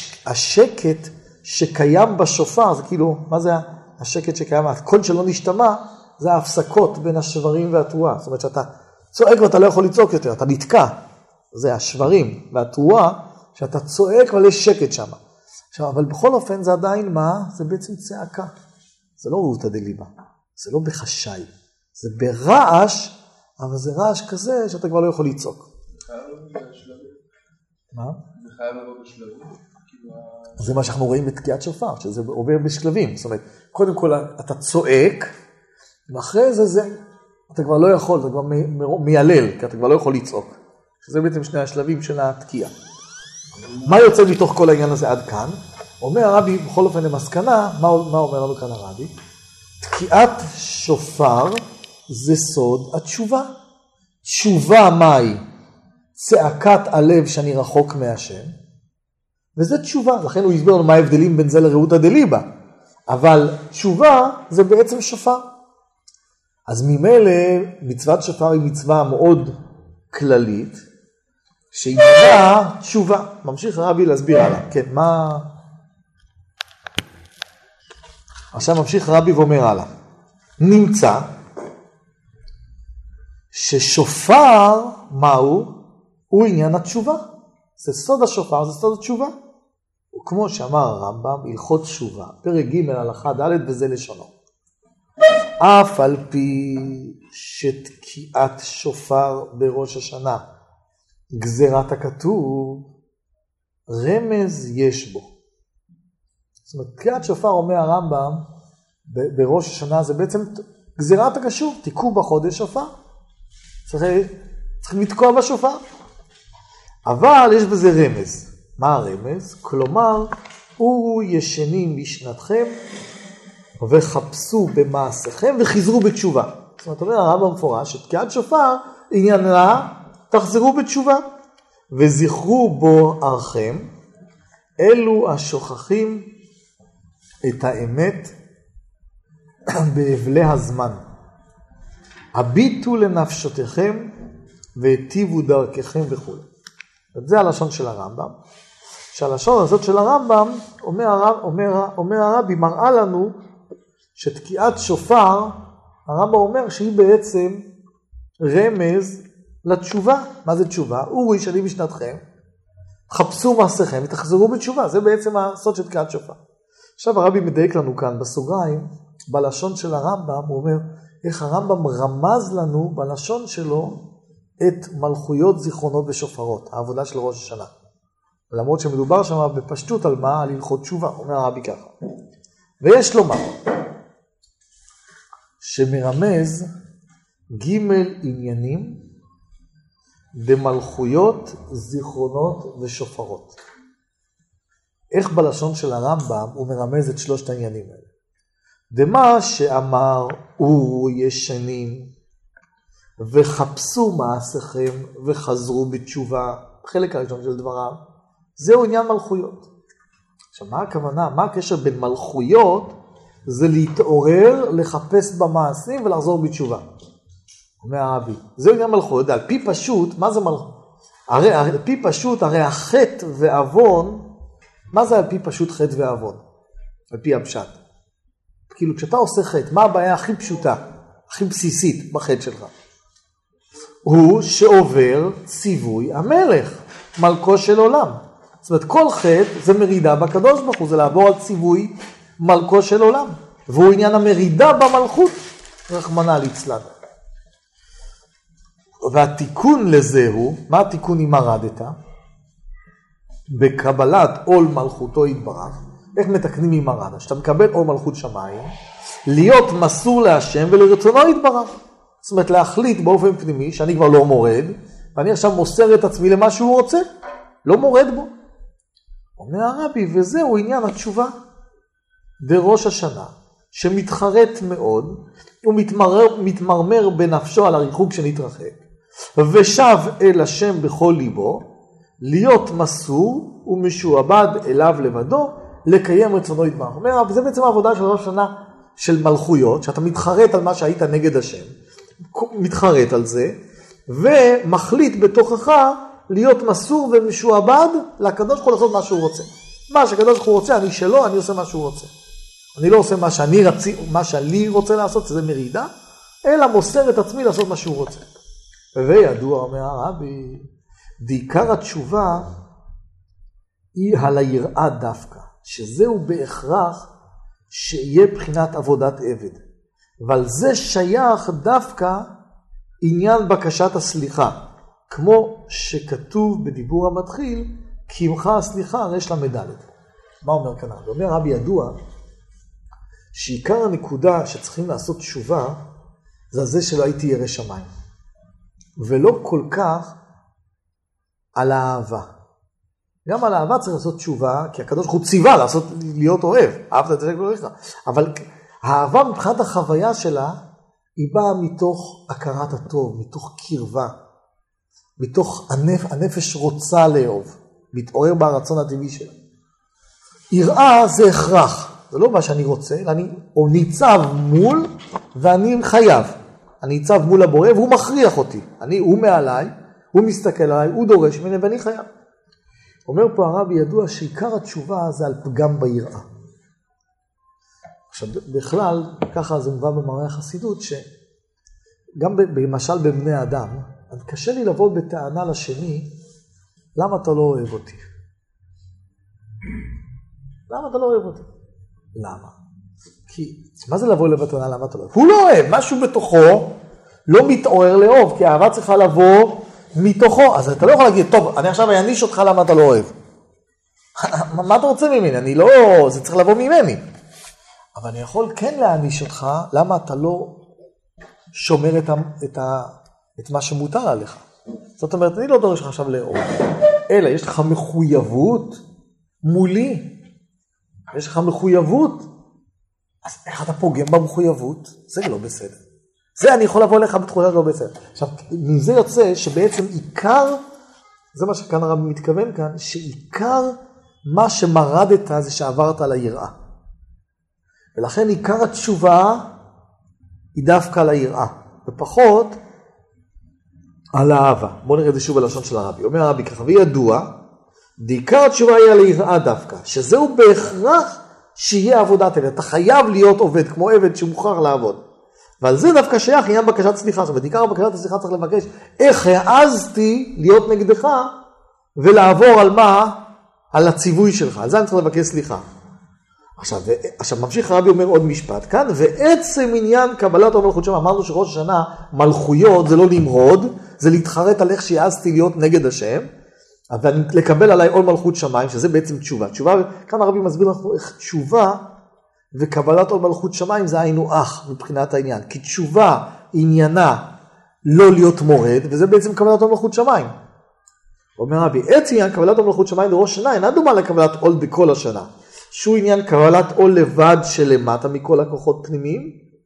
שהשקט שקיים בשופר, זה כאילו, מה זה השקט שקיים? הקול שלא נשתמע, זה ההפסקות בין השברים והתרועה. זאת אומרת שאתה צועק ואתה לא יכול לצעוק יותר, אתה נתקע. זה השברים והתרועה, שאתה צועק אבל יש שקט שם. עכשיו, אבל בכל אופן זה עדיין מה? זה בעצם צעקה. זה לא רעותא דליבא, זה לא בחשאי. זה ברעש, אבל זה רעש כזה שאתה כבר לא יכול לצעוק. זה חייב לבוא בשלבים. מה? זה חייב לבוא בשלבים. זה מה שאנחנו רואים בתקיעת שופר, שזה עובר בשלבים. זאת אומרת, קודם כל אתה צועק, ואחרי זה אתה כבר לא יכול, אתה כבר מיילל, כי אתה כבר לא יכול לצעוק. שזה בעצם שני השלבים של התקיעה. מה יוצא מתוך כל העניין הזה עד כאן? אומר הרבי, בכל אופן למסקנה, מה אומר לנו כאן הרבי? תקיעת שופר זה סוד התשובה. תשובה מהי? צעקת הלב שאני רחוק מהשם. וזה תשובה, לכן הוא הסביר לנו מה ההבדלים בין זה לרעותא דליבא. אבל תשובה זה בעצם שופר. אז ממילא מצוות שופר היא מצווה מאוד כללית, שהיא מנה תשובה. ממשיך הרבי להסביר הלאה. כן, מה... עכשיו ממשיך הרבי ואומר הלאה. נמצא ששופר מהו? הוא עניין התשובה. זה סוד השופר, זה סוד התשובה. וכמו שאמר הרמב"ם, הלכות תשובה, פרק ג' הלכה ד' וזה לשונו. אף על פי שתקיעת שופר בראש השנה, גזירת הכתוב, רמז יש בו. זאת אומרת, תקיעת שופר אומר הרמב"ם, בראש השנה זה בעצם גזירת הכתוב, תיקעו בחודש שופר. צריכים לתקוע בשופר. אבל יש בזה רמז. מה הרמז? כלומר, הוא ישנים משנתכם, וחפשו במעשיכם, וחיזרו בתשובה. זאת אומרת, אומר הרמב"ם מפורש, שתקיעת שופר עניינה, תחזרו בתשובה, וזכרו בו ערכם, אלו השוכחים את האמת באבלי הזמן. הביטו לנפשותיכם, והטיבו דרככם וכו'. זה הלשון של הרמב"ם. שהלשון הזאת של הרמב"ם, אומר הרבי, מראה לנו שתקיעת שופר, הרמב"ם אומר שהיא בעצם רמז לתשובה. מה זה תשובה? אורי שני משנתכם, חפשו מעשיכם ותחזרו בתשובה. זה בעצם הסוד של תקיעת שופר. עכשיו הרבי מדייק לנו כאן בסוגריים, בלשון של הרמב"ם, הוא אומר איך הרמב"ם רמז לנו בלשון שלו את מלכויות זיכרונות ושופרות, העבודה של ראש השנה. למרות שמדובר שם בפשטות על מה? על הלכות תשובה, אומר הרבי ככה. ויש לומר שמרמז ג' עניינים במלכויות זיכרונות ושופרות. איך בלשון של הרמב"ם הוא מרמז את שלושת העניינים האלה? דמה שאמר הוא ישנים וחפשו מעשיכם וחזרו בתשובה, חלק הראשון של דבריו, זהו עניין מלכויות. עכשיו מה הכוונה? מה הקשר בין מלכויות? זה להתעורר, לחפש במעשים ולחזור בתשובה. אומר הרבי, זהו עניין מלכויות. על פי פשוט, מה זה מלכויות? על פי פשוט, הרי החטא ועוון, מה זה על פי פשוט חטא ועוון? על פי הפשט. כאילו כשאתה עושה חטא, מה הבעיה הכי פשוטה, הכי בסיסית בחטא שלך? הוא שעובר ציווי המלך, מלכו של עולם. זאת אומרת, כל חטא זה מרידה בקדוש ברוך הוא, זה לעבור על ציווי מלכו של עולם. והוא עניין המרידה במלכות, רחמנא ליצלן. והתיקון לזה הוא, מה התיקון אם מרדת? בקבלת עול מלכותו יתברך. איך מתקנים אם מרדת? שאתה מקבל עול מלכות שמיים, להיות מסור להשם ולרצונו יתברך. זאת אומרת, להחליט באופן פנימי שאני כבר לא מורד, ואני עכשיו מוסר את עצמי למה שהוא רוצה, לא מורד בו. אומר הרבי, וזהו עניין התשובה. בראש השנה, שמתחרט מאוד, הוא מתמרמר בנפשו על הריחוק שנתרחק, ושב אל השם בכל ליבו, להיות מסור ומשועבד אליו לבדו, לקיים רצונו יתברך. אומר, וזה בעצם העבודה של ראש השנה של מלכויות, שאתה מתחרט על מה שהיית נגד השם, מתחרט על זה, ומחליט בתוכך להיות מסור ומשועבד לקדוש ברוך הוא לעשות מה שהוא רוצה. מה שהקדוש ברוך הוא רוצה, אני שלו, אני עושה מה שהוא רוצה. אני לא עושה מה שאני רוצה לעשות, זה מרידה, אלא מוסר את עצמי לעשות מה שהוא רוצה. וידוע, אומר הרבי, בעיקר התשובה היא על היראה דווקא, שזהו בהכרח שיהיה בחינת עבודת עבד. אבל זה שייך דווקא עניין בקשת הסליחה, כמו שכתוב בדיבור המתחיל, כי עמך הסליחה רש למדלת. מה אומר כאן? אומר רבי ידוע, שעיקר הנקודה שצריכים לעשות תשובה, זה זה שלא הייתי ירא שמיים. ולא כל כך על האהבה. גם על אהבה צריך לעשות תשובה, כי הקדוש ברוך הוא ציווה להיות אוהב. אהבת את זה לא לך. אבל האהבה מבחינת החוויה שלה, היא באה מתוך הכרת הטוב, מתוך קרבה, מתוך הנפש רוצה לאהוב, מתעורר ברצון הטבעי שלה. יראה זה הכרח, זה לא מה שאני רוצה, אלא אני ניצב מול ואני חייב. אני ניצב מול הבורא והוא מכריח אותי. הוא מעליי, הוא מסתכל עליי, הוא דורש ממני ואני חייב. אומר פה הרבי ידוע שעיקר התשובה זה על פגם ביראה. עכשיו בכלל, ככה זה מובא במראה החסידות, שגם למשל בבני אדם, קשה לי לבוא בטענה לשני, למה אתה לא אוהב אותי? למה אתה לא אוהב אותי? למה? כי, מה זה לבוא לבטענה למה אתה לא אוהב? הוא לא אוהב, משהו בתוכו לא מתעורר לאהוב, כי האהבה צריכה לבוא מתוכו, אז אתה לא יכול להגיד, טוב, אני עכשיו אעניש אותך למה אתה לא אוהב. מה אתה רוצה ממני? אני לא, זה צריך לבוא ממני. אבל אני יכול כן להעניש אותך, למה אתה לא שומר את מה שמותר עליך. זאת אומרת, אני לא דורש לך עכשיו לאהוב, אלא יש לך מחויבות מולי. יש לך מחויבות. אז איך אתה פוגם במחויבות? זה לא בסדר. זה אני יכול לבוא לך בתחושה לא בסדר. עכשיו, מזה יוצא שבעצם עיקר, זה מה שכאן הרבי מתכוון כאן, שעיקר מה שמרדת זה שעברת על היראה. ולכן עיקר התשובה היא דווקא על היראה, ופחות על האהבה. בואו נראה את זה שוב בלשון של הרבי. אומר הרבי ככה, וידוע, עיקר התשובה היא על היראה דווקא, שזהו בהכרח שיהיה עבודת עבד. אתה חייב להיות עובד, כמו עבד שמוכרח לעבוד. ועל זה דווקא שייך עניין בקשת סליחה. עכשיו, בעיקר בקשת הסליחה צריך לבקש, איך העזתי להיות נגדך, ולעבור על מה? על הציווי שלך. על זה אני צריך לבקש סליחה. עכשיו ממשיך הרבי אומר עוד משפט כאן, ועצם עניין קבלת אור מלכות שמיים, אמרנו שראש השנה מלכויות זה לא למרוד, זה להתחרט על איך שהעזתי להיות נגד השם, ולקבל עליי עול מלכות שמיים, שזה בעצם תשובה. תשובה, כאן הרבי מסביר לנו איך תשובה וקבלת עול מלכות שמיים זה היינו אח מבחינת העניין, כי תשובה עניינה לא להיות מורד, וזה בעצם קבלת עול מלכות שמיים. אומר הרבי, עצם עניין קבלת עול מלכות שמיים בראש השנה אינה דומה לקבלת עול בכל השנה. שהוא עניין קבלת עול לבד שלמטה מכל הכוחות פנימיים,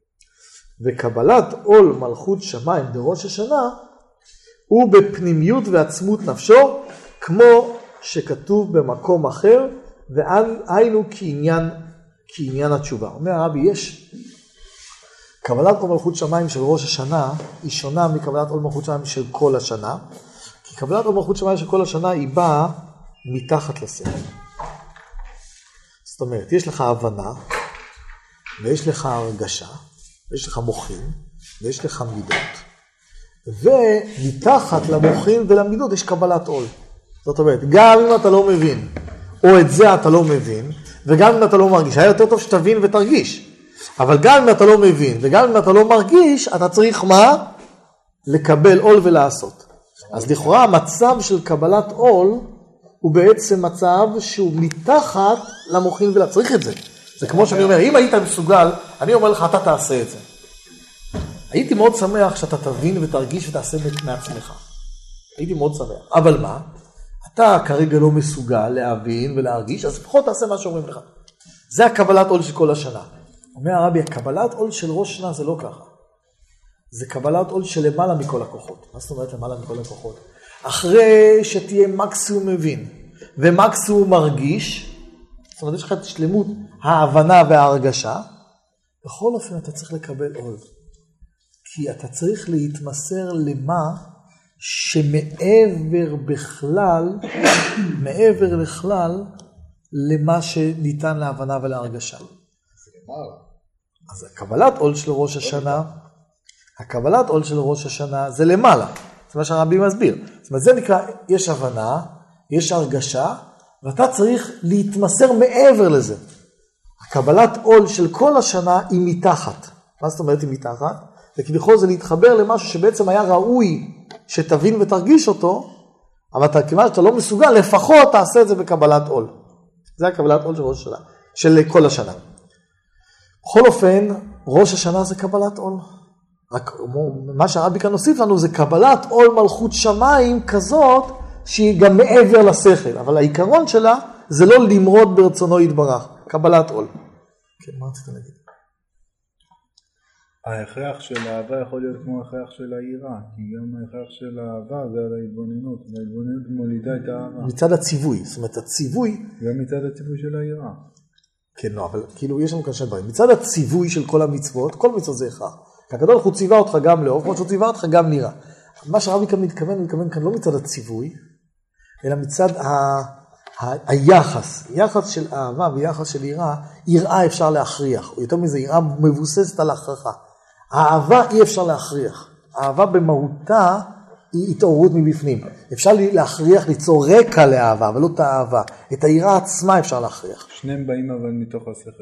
וקבלת עול מלכות שמיים בראש השנה, הוא בפנימיות ועצמות נפשו, כמו שכתוב במקום אחר, והיינו כעניין התשובה. אומר הרבי, יש קבלת עול מלכות שמיים של ראש השנה, היא שונה מקבלת עול מלכות שמיים של כל השנה, כי קבלת עול מלכות שמיים של כל השנה היא באה מתחת לשכל. זאת אומרת, יש לך הבנה, ויש לך הרגשה, ויש לך מוחין, ויש לך מידות, ומתחת למוחין ולמידות יש קבלת עול. זאת אומרת, גם אם אתה לא מבין, או את זה אתה לא מבין, וגם אם אתה לא מרגיש, היה יותר טוב שתבין ותרגיש. אבל גם אם אתה לא מבין, וגם אם אתה לא מרגיש, אתה צריך מה? לקבל עול ולעשות. אז לכאורה המצב של קבלת עול, הוא בעצם מצב שהוא מתחת למוחין ולצריך את זה. זה כמו שאני אומר, אם היית מסוגל, אני אומר לך, אתה תעשה את זה. הייתי מאוד שמח שאתה תבין ותרגיש ותעשה מעצמך. הייתי מאוד שמח. אבל מה? אתה כרגע לא מסוגל להבין ולהרגיש, אז לפחות תעשה מה שאומרים לך. זה הקבלת עול של כל השנה. אומר הרבי, הקבלת עול של ראש שנה זה לא ככה. זה קבלת עול של למעלה מכל הכוחות. מה זאת אומרת למעלה מכל הכוחות? אחרי שתהיה מקסימום מבין ומקסימום מרגיש, זאת אומרת, יש לך את שלמות ההבנה וההרגשה, בכל אופן אתה צריך לקבל עול. כי אתה צריך להתמסר למה שמעבר בכלל, מעבר לכלל, למה שניתן להבנה ולהרגשה. אז הקבלת עול של ראש השנה, הקבלת עול של ראש השנה זה למעלה. זה מה שהרבי מסביר. זאת אומרת, זה נקרא, יש הבנה, יש הרגשה, ואתה צריך להתמסר מעבר לזה. הקבלת עול של כל השנה היא מתחת. מה זאת אומרת היא מתחת? וכביכול זה להתחבר למשהו שבעצם היה ראוי שתבין ותרגיש אותו, אבל כיוון שאתה לא מסוגל, לפחות תעשה את זה בקבלת עול. זה הקבלת עול של ראש השנה, של כל השנה. בכל אופן, ראש השנה זה קבלת עול. רק מה שהרבי כאן הוסיף לנו זה קבלת עול מלכות שמיים כזאת שהיא גם מעבר לשכל, אבל העיקרון שלה זה לא למרוד ברצונו יתברך, קבלת עול. כן, מה רצית להגיד? ההכרח של האהבה יכול להיות כמו ההכרח של היראה, כי גם ההכרח של האהבה זה על ההתבוננות, וההתבוננות מולידה את האהבה. מצד הציווי, זאת אומרת הציווי... גם מצד הציווי של היראה. כן, לא, אבל כאילו יש לנו כאן שני דברים. מצד הציווי של כל המצוות, כל מצוות זה הכרח. כי הקדוש ברוך הוא ציווה אותך גם לאהוב, כמו שהוא ציווה אותך גם ליראה. מה שהרבי כאן מתכוון כאן לא מצד הציווי, אלא מצד היחס. יחס של אהבה ויחס של יראה, יראה אפשר להכריח. או יותר מזה, יראה מבוססת על הכרחה. האהבה אי אפשר להכריח. האהבה במהותה היא התעוררות מבפנים. אפשר להכריח ליצור רקע לאהבה, אבל לא את האהבה. את היראה עצמה אפשר להכריח. שניהם באים אבל מתוך השכל.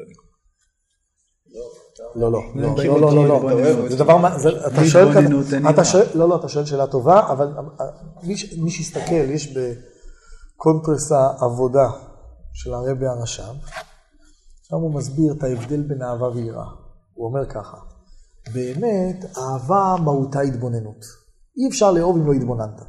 לא. זה דבר, אתה שואל כאן, אתה שואל שאלה טובה, אבל מי שיסתכל, יש בקונטרס העבודה של הרבי הרש"ב, שם הוא מסביר את ההבדל בין אהבה ויראה. הוא אומר ככה, באמת, אהבה מהותה התבוננות. אי אפשר לאהוב אם לא התבוננת.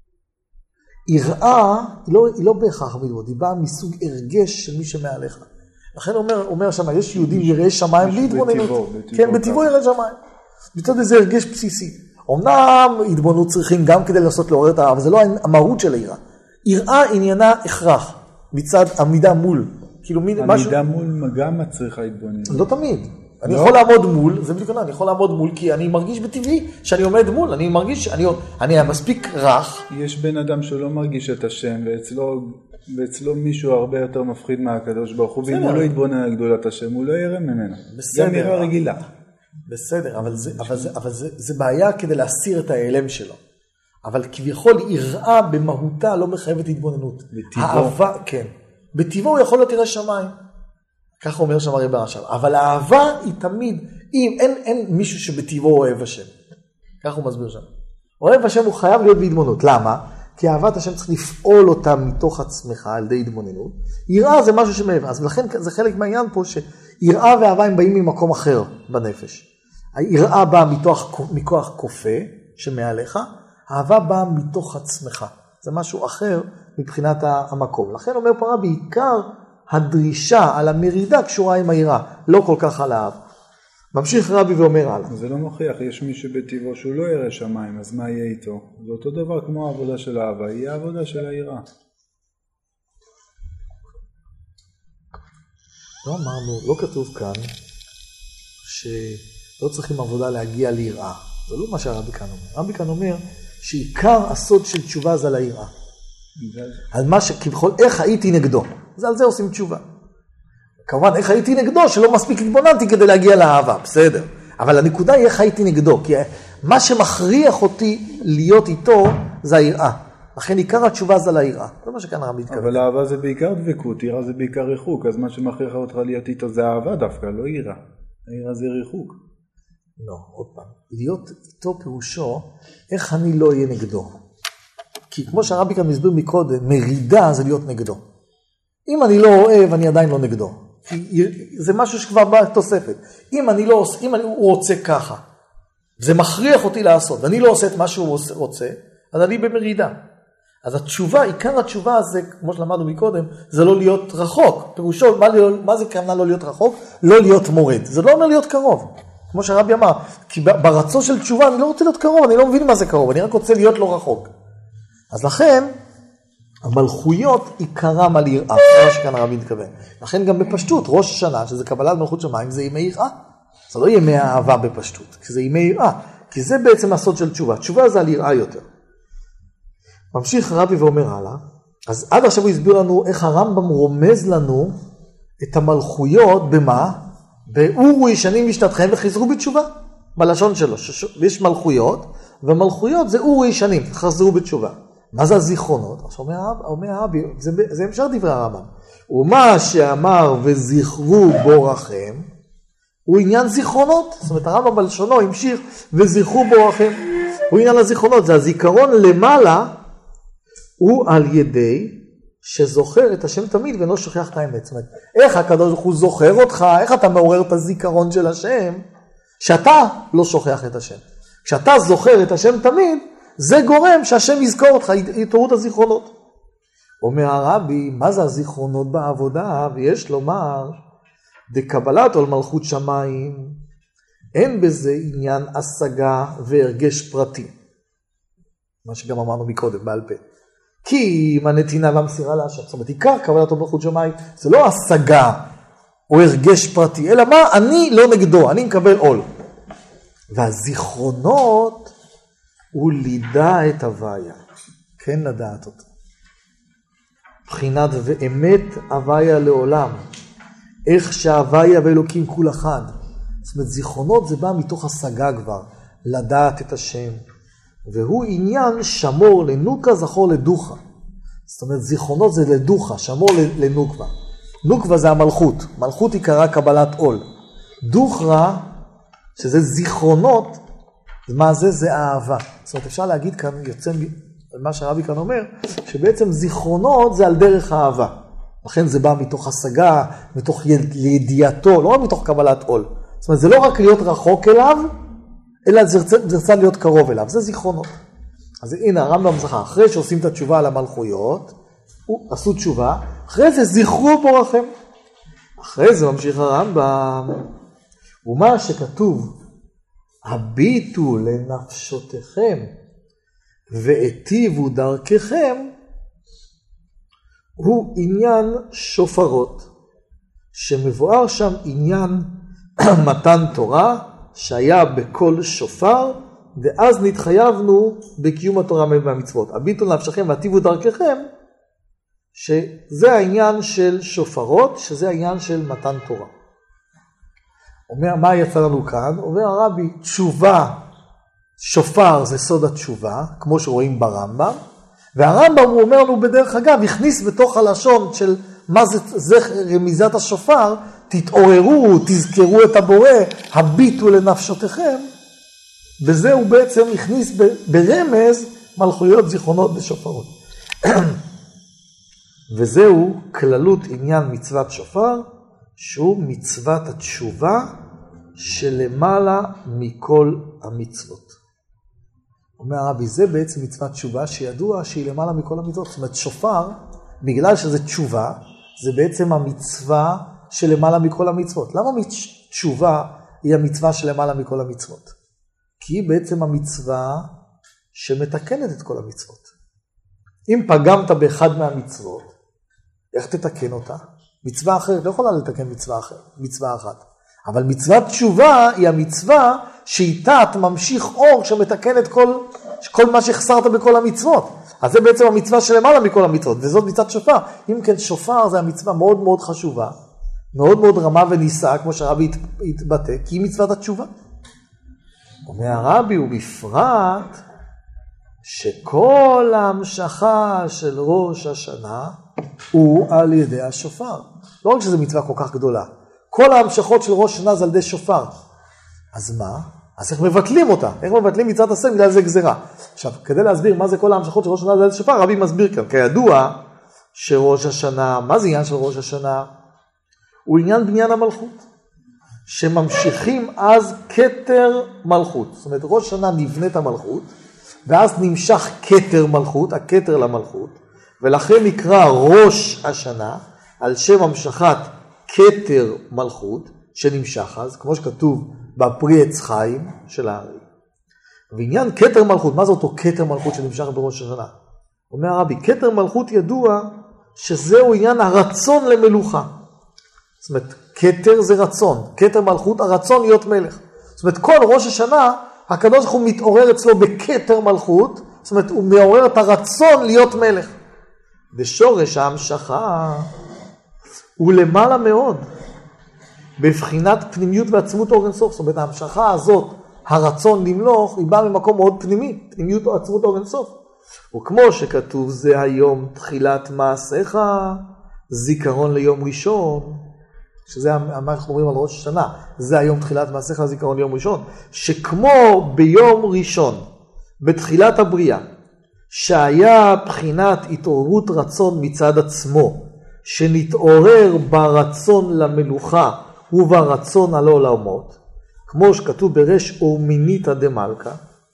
יראה היא לא בהכרח מתבוננות, היא באה מסוג הרגש של מי שמעליך. לכן אומר שם, יש יהודים יראי שמיים בלי התבוננות. כן, בטבעו יראי שמיים. מצד איזה הרגש בסיסי. אמנם התבוננות צריכים גם כדי לנסות לעורר את האהבה, אבל זה לא המהות של היראה. יראה עניינה הכרח, מצד עמידה מול. עמידה מול גם מצריכה התבוננות. לא תמיד. אני יכול לעמוד מול, זה בדיוק, אני יכול לעמוד מול, כי אני מרגיש בטבעי שאני עומד מול, אני מרגיש שאני מספיק רך. יש בן אדם שלא מרגיש את השם, ואצלו מישהו הרבה יותר מפחיד מהקדוש ברוך הוא, ואם הוא לא יתבונן על גדולת השם, הוא לא יראה ממנו. גם יראה רגילה. בסדר, אבל זה בעיה כדי להסיר את ההיעלם שלו. אבל כביכול יראה במהותה לא מחייבת התבוננות. האהבה, כן. בטבעו הוא יכול להיות ירא שמיים. ככה אומר שם הרבי הרש"ב. אבל האהבה היא תמיד, אם אין מישהו שבטבעו אוהב השם. ככה הוא מסביר שם. אוהב השם הוא חייב להיות בהתבוננות. למה? כי אהבת השם צריך לפעול אותה מתוך עצמך על ידי התבוננות. יראה זה משהו שמעבר. אז לכן זה חלק מהעניין פה שיראה ואהבה הם באים ממקום אחר בנפש. היראה באה מכוח כופה שמעליך, אהבה באה מתוך עצמך. זה משהו אחר מבחינת המקום. לכן אומר פה רבי, בעיקר הדרישה על המרידה קשורה עם היראה, לא כל כך על האהבה. ממשיך רבי ואומר הלאה. זה לא מוכיח, יש מי שבטבעו שהוא לא ירא שמיים, אז מה יהיה איתו? זה אותו דבר כמו העבודה של האהבה, היא העבודה של היראה. לא אמרנו, לא כתוב כאן שלא צריכים עבודה להגיע ליראה. זה לא מה שהרבי כאן אומר. רבי כאן אומר שעיקר הסוד של תשובה זה ליראה. על מה שכבכל, איך הייתי נגדו. זה על זה עושים תשובה. כמובן, איך הייתי נגדו, שלא מספיק התבוננתי כדי להגיע לאהבה, בסדר. אבל הנקודה היא איך הייתי נגדו, כי מה שמכריח אותי להיות איתו זה היראה. לכן עיקר התשובה זה ליראה. זה מה שכאן רבי התכוון. אבל האהבה זה בעיקר דבקות, יראה זה בעיקר ריחוק, אז מה שמכריח אותך להיות איתו זה אהבה דווקא, לא יראה. היראה זה ריחוק. לא, עוד פעם. להיות איתו פירושו, איך אני לא אהיה נגדו. כי כמו שהרבי כאן מסביר מקודם, מרידה זה להיות נגדו. אם אני לא אוהב, אני עדיין לא נגדו. זה משהו שכבר בא תוספת. אם הוא רוצה ככה, זה מכריח אותי לעשות, ואני לא עושה את מה שהוא רוצה, אז אני במרידה. אז התשובה, עיקר התשובה הזה, כמו שלמדנו מקודם, זה לא להיות רחוק. פירושו, מה זה כוונה לא להיות רחוק? לא להיות מורד. זה לא אומר להיות קרוב. כמו שהרבי אמר, כי ברצון של תשובה אני לא רוצה להיות קרוב, אני לא מבין מה זה קרוב, אני רק רוצה להיות לא רחוק. אז לכן, המלכויות עיקרם על יראה, כמו שכאן הרבי מתכוון. לכן גם בפשטות, ראש השנה, שזה קבלת מלכות שמיים, זה ימי יראה. זה לא ימי האהבה בפשטות, כי זה ימי יראה. כי זה בעצם הסוד של תשובה. תשובה זה על יראה יותר. ממשיך הרבי ואומר הלאה, אז עד עכשיו הוא הסביר לנו איך הרמב"ם רומז לנו את המלכויות במה? באורו ישנים משתתכם וחזרו בתשובה. בלשון שלו, יש מלכויות, והמלכויות זה אורו ישנים, חזרו בתשובה. מה זה הזיכרונות? עכשיו אומר הרבי, זה המשך דברי הרמב"ם. ומה שאמר וזכרו בורכם, הוא עניין זיכרונות. זאת אומרת, הרמב"ם בלשונו המשיך וזכרו בורכם. הוא עניין הזיכרונות, זה הזיכרון למעלה, הוא על ידי שזוכר את השם תמיד ואינו שוכח את האמת. זאת אומרת, איך הקדוש ברוך הוא זוכר אותך, איך אתה מעורר את הזיכרון של השם, שאתה לא שוכח את השם. כשאתה זוכר את השם תמיד, זה גורם שהשם יזכור אותך, התעוררות הזיכרונות. אומר הרבי, מה זה הזיכרונות בעבודה? ויש לומר, דקבלת עול מלכות שמיים, אין בזה עניין השגה והרגש פרטי. מה שגם אמרנו מקודם בעל פה. כי אם הנתינה והמסירה להשם, זאת אומרת, עיקר קבלת עול מלכות שמיים, זה לא השגה או הרגש פרטי, אלא מה? אני לא נגדו, אני מקבל עול. והזיכרונות הוא לידע את הוויה, כן לדעת אותו. בחינת ואמת הוויה לעולם, איך שההוויה ואלוקים כול אחד. זאת אומרת, זיכרונות זה בא מתוך השגה כבר, לדעת את השם. והוא עניין שמור לנוקה זכור לדוחה. זאת אומרת, זיכרונות זה לדוחה, שמור לנוקבה. נוקבה זה המלכות, מלכות עיקרה קבלת עול. דוחרה, שזה זיכרונות, מה זה? זה אהבה. זאת אומרת, אפשר להגיד כאן, יוצא מה שהרבי כאן אומר, שבעצם זיכרונות זה על דרך האהבה. לכן זה בא מתוך השגה, מתוך ידיעתו, לא רק מתוך קבלת עול. זאת אומרת, זה לא רק להיות רחוק אליו, אלא זה רוצה להיות קרוב אליו. זה זיכרונות. אז הנה, הרמב"ם זכר, אחרי שעושים את התשובה על המלכויות, עשו תשובה, אחרי זה זכרו בורכם. אחרי זה ממשיך הרמב"ם, ומה שכתוב, הביטו לנפשותיכם, והיטיבו דרככם, הוא עניין שופרות, שמבואר שם עניין מתן תורה, שהיה בכל שופר, ואז נתחייבנו בקיום התורה והמצוות. הביטו לנפשכם והיטיבו דרככם, שזה העניין של שופרות, שזה העניין של מתן תורה. אומר, מה יצא לנו כאן? אומר הרבי, תשובה, שופר זה סוד התשובה, כמו שרואים ברמב"ם, והרמב"ם הוא אומר לנו בדרך אגב, הכניס בתוך הלשון של מה זה רמיזת השופר, תתעוררו, תזכרו את הבורא, הביטו לנפשותיכם, בזה הוא בעצם הכניס ברמז מלכויות זיכרונות בשופרות. וזהו כללות עניין מצוות שופר, שהוא מצוות התשובה שלמעלה מכל המצוות. אומר הרבי, זה בעצם מצוות תשובה שידוע שהיא למעלה מכל המצוות. זאת אומרת, שופר, בגלל שזה תשובה, זה בעצם המצווה שלמעלה מכל המצוות. למה תשובה היא המצווה שלמעלה מכל המצוות? כי היא בעצם המצווה שמתקנת את כל המצוות. אם פגמת באחד מהמצוות, איך תתקן אותה? מצווה אחרת לא יכולה לתקן מצווה אחת. אבל מצוות תשובה היא המצווה שאיתה אתה ממשיך אור שמתקן את כל מה שהחסרת בכל המצוות. אז זה בעצם המצווה שלמעלה מכל המצוות, וזאת מצוות שופר. אם כן, שופר זה המצווה מאוד מאוד חשובה, מאוד מאוד רמה וניסה, כמו שהרבי התבטא, כי היא מצוות התשובה. אומר הרבי, ובפרט שכל ההמשכה של ראש השנה הוא על ידי השופר. לא רק שזו מצווה כל כך גדולה, כל ההמשכות של ראש השנה זה על ידי שופר. אז מה? אז איך מבטלים אותה? איך מבטלים מצוות עשה? בגלל זה גזירה. עכשיו, כדי להסביר מה זה כל ההמשכות של ראש השנה זה על ידי שופר, הרבי מסביר כאן. כידוע שראש השנה, מה זה עניין של ראש השנה? הוא עניין בניין המלכות. שממשיכים אז כתר מלכות. זאת אומרת, ראש השנה נבנית המלכות, ואז נמשך כתר מלכות, הכתר למלכות, ולכן נקרא ראש השנה, על שם המשכת כתר מלכות, שנמשך אז, כמו שכתוב בפרי עץ חיים של הארי. ועניין כתר מלכות, מה זה אותו כתר מלכות שנמשך בראש השנה? אומר הרבי, כתר מלכות ידוע שזהו עניין הרצון למלוכה. זאת אומרת, כתר זה רצון, כתר מלכות, הרצון להיות מלך. זאת אומרת, כל ראש השנה, הקדוש ברוך הוא מתעורר אצלו בכתר מלכות, זאת אומרת, הוא מעורר את הרצון להיות מלך. בשורש ההמשכה הוא למעלה מאוד, בבחינת פנימיות ועצמות אור אין סוף. זאת אומרת, ההמשכה הזאת, הרצון למלוך, היא באה ממקום מאוד פנימי, פנימיות ועצמות אור אין סוף. וכמו שכתוב, זה היום תחילת מעשיך, זיכרון ליום ראשון, שזה מה שאנחנו אומרים על ראש השנה, זה היום תחילת מעשיך, זיכרון ליום ראשון, שכמו ביום ראשון, בתחילת הבריאה, שהיה בחינת התעוררות רצון מצד עצמו, שנתעורר ברצון למלוכה וברצון על העולמות, כמו שכתוב ברש אורמיניתא דמלכה,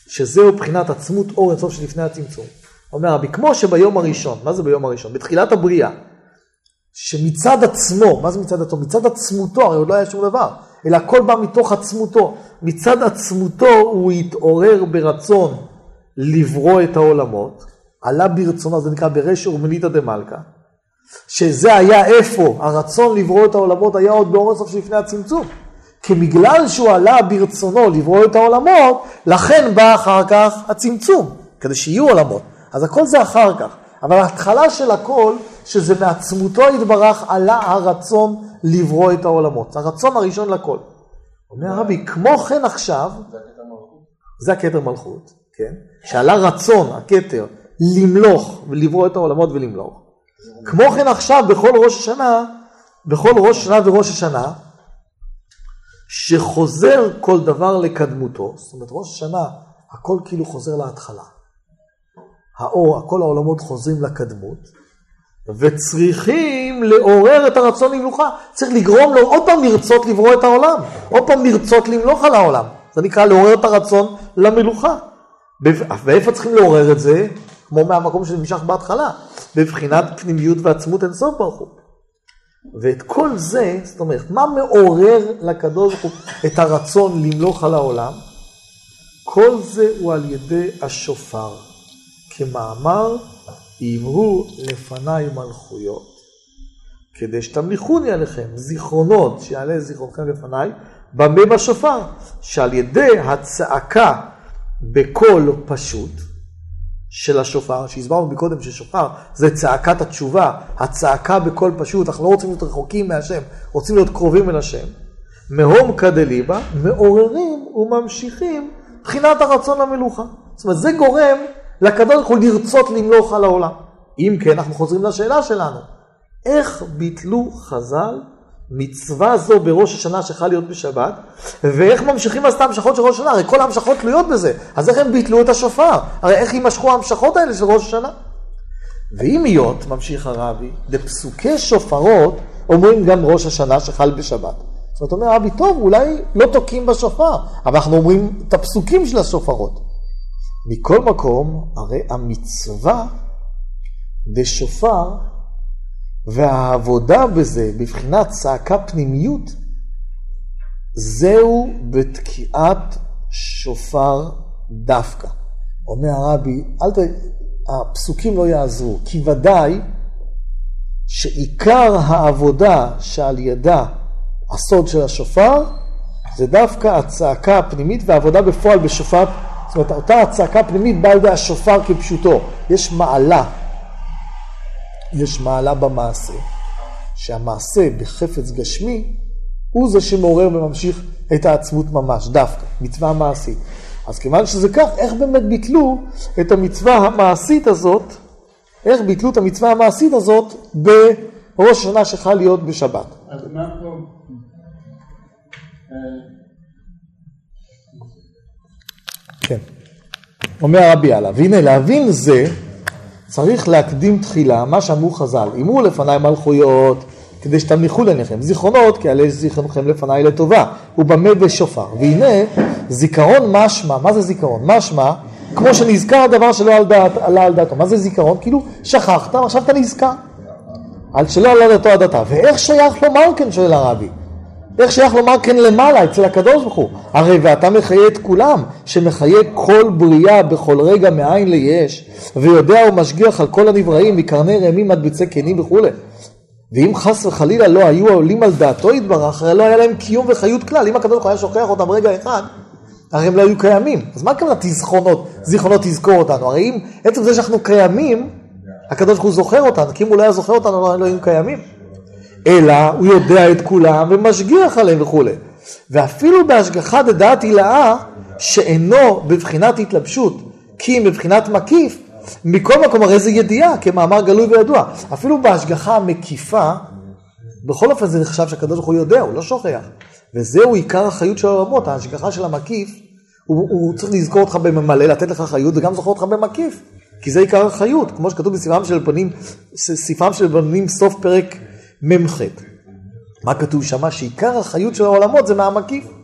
שזהו בחינת עצמות אור אינסוף שלפני הצמצום. אומר רבי, כמו שביום הראשון, מה זה ביום הראשון? בתחילת הבריאה, שמצד עצמו, מה זה מצד עצמו? מצד עצמותו, הרי עוד לא היה שום דבר, אלא הכל בא מתוך עצמותו. מצד עצמותו הוא התעורר ברצון לברוא את העולמות, עלה ברצונו, זה נקרא ברשע ומניתא דמלכא, שזה היה איפה? הרצון לברוא את העולמות היה עוד באור אינסוף שלפני הצמצום. כי בגלל שהוא עלה ברצונו לברוא את העולמות, לכן בא אחר כך הצמצום, כדי שיהיו עולמות. אז הכל זה אחר כך. אבל ההתחלה של הכל, שזה מעצמותו יתברך, עלה הרצון לברוא את העולמות. זה הרצון הראשון לכל. אומר רבי, כמו כן עכשיו, זה הכתר מלכות, כן? שעלה רצון, הכתר, למלוך ולברוא את העולמות ולמלוך. כמו כן עכשיו, בכל ראש השנה וראש השנה, שחוזר כל דבר לקדמותו, זאת אומרת ראש השנה, הכל כאילו חוזר להתחלה. האור, כל העולמות חוזרים לקדמות, וצריכים לעורר את הרצון למלוכה. צריך לגרום לו עוד פעם לרצות לברוא את העולם, עוד פעם לרצות למלוך על העולם. זה נקרא לעורר את הרצון למלוכה. ואיפה צריכים לעורר את זה? כמו מהמקום שנמשך בהתחלה, בבחינת פנימיות ועצמות אינסוף ברוך הוא. ואת כל זה, זאת אומרת, מה מעורר לקדוש ברוך הוא את הרצון למלוך על העולם? כל זה הוא על ידי השופר. כמאמר, אמרו לפניי מלכויות, כדי שתמליכוני עליכם, זיכרונות, שיעלה זיכרונכם לפניי, במה בשופר, שעל ידי הצעקה בקול פשוט של השופר, שהסברנו מקודם ששופר זה צעקת התשובה, הצעקה בקול פשוט, אנחנו לא רוצים להיות רחוקים מהשם, רוצים להיות קרובים אל השם, מהום כדליבה, מעוררים וממשיכים בחינת הרצון למלוכה. זאת אומרת, זה גורם לקדוש ברוך הוא לרצות למלוך על העולם. אם כן, אנחנו חוזרים לשאלה שלנו. איך ביטלו חז"ל מצווה זו בראש השנה שחל להיות בשבת, ואיך ממשיכים אז את ההמשכות של ראש השנה? הרי כל ההמשכות תלויות בזה. אז איך הם ביטלו את השופר? הרי איך יימשכו ההמשכות האלה של ראש השנה? ואם היות, ממשיך הרבי, לפסוקי שופרות אומרים גם ראש השנה שחל בשבת. זאת אומרת, אומר רבי, טוב, אולי לא תוקים בשופר, אבל אנחנו אומרים את הפסוקים של השופרות. מכל מקום, הרי המצווה בשופר והעבודה בזה, בבחינת צעקה פנימיות, זהו בתקיעת שופר דווקא. אומר הרבי, הפסוקים לא יעזרו, כי ודאי שעיקר העבודה שעל ידה הסוד של השופר, זה דווקא הצעקה הפנימית והעבודה בפועל בשופר. זאת אומרת, אותה הצעקה פנימית באה לידי השופר כפשוטו. יש מעלה במעשה, שהמעשה בחפץ גשמי הוא זה שמעורר וממשיך את העצמות ממש, דווקא, מצווה מעשית. אז כיוון שזה כך, איך באמת ביטלו את המצווה המעשית הזאת, איך ביטלו את המצווה המעשית הזאת בראש השנה שחל להיות בשבת? אז מה פה? כן. אומר הרבי הלאה, והנה להבין זה, צריך להקדים תחילה מה שאמרו חז"ל, אמרו לפניי מלכויות, כדי שתמליכו לעיניכם, זיכרונות, כי עלי זיכרונכם לפניי לטובה, ובמה בשופר. והנה, זיכרון משמע, מה זה זיכרון? משמע, כמו שנזכר הדבר שלא עלה על דעתו. מה זה זיכרון? כאילו שכחת, עכשיו אתה נזכר. על שלא עלה על דעתו הדתה. ואיך שייך לומר כן, שואל הרבי? איך שייך לומר כן למעלה, אצל הקדוש ברוך הוא? הרי ואתה מחיה את כולם, שמחיה כל בריאה בכל רגע מאין ליש, ויודע ומשגיח על כל הנבראים, מקרני רעמים עד ביצי כנים וכו'. ואם חס וחלילה לא היו עולים על דעתו יתברך, הרי לא היה להם קיום וחיות כלל. אם הקדוש ברוך הוא היה שוכח אותם רגע אחד, הרי הם לא היו קיימים. אז מה כמובן זיכרונות תזכור אותנו? הרי אם עצם זה שאנחנו קיימים, הקדוש ברוך הוא זוכר אותנו, כי אם הוא לא היה זוכר אותנו, לא היינו קיימים. אלא הוא יודע את כולם ומשגיח עליהם וכו'. ואפילו בהשגחה דדעת הילאה, שאינו בבחינת התלבשות, כי אם בבחינת מקיף, מכל מקום הרי זה ידיעה, כמאמר גלוי וידוע. אפילו בהשגחה המקיפה, בכל אופן זה נחשב שהקדוש ברוך הוא יודע, הוא לא שוכח. וזהו עיקר החיות של העולמות, ההשגחה של המקיף, הוא צריך לזכור אותך בממלא, לתת לך חיות, וגם זוכר אותך במקיף. כי זה עיקר החיות, כמו שכתוב בספרם של בנים סוף פרק ממחת. מה כתוב שמה? שעיקר החיות של העולמות זה מהמקיף.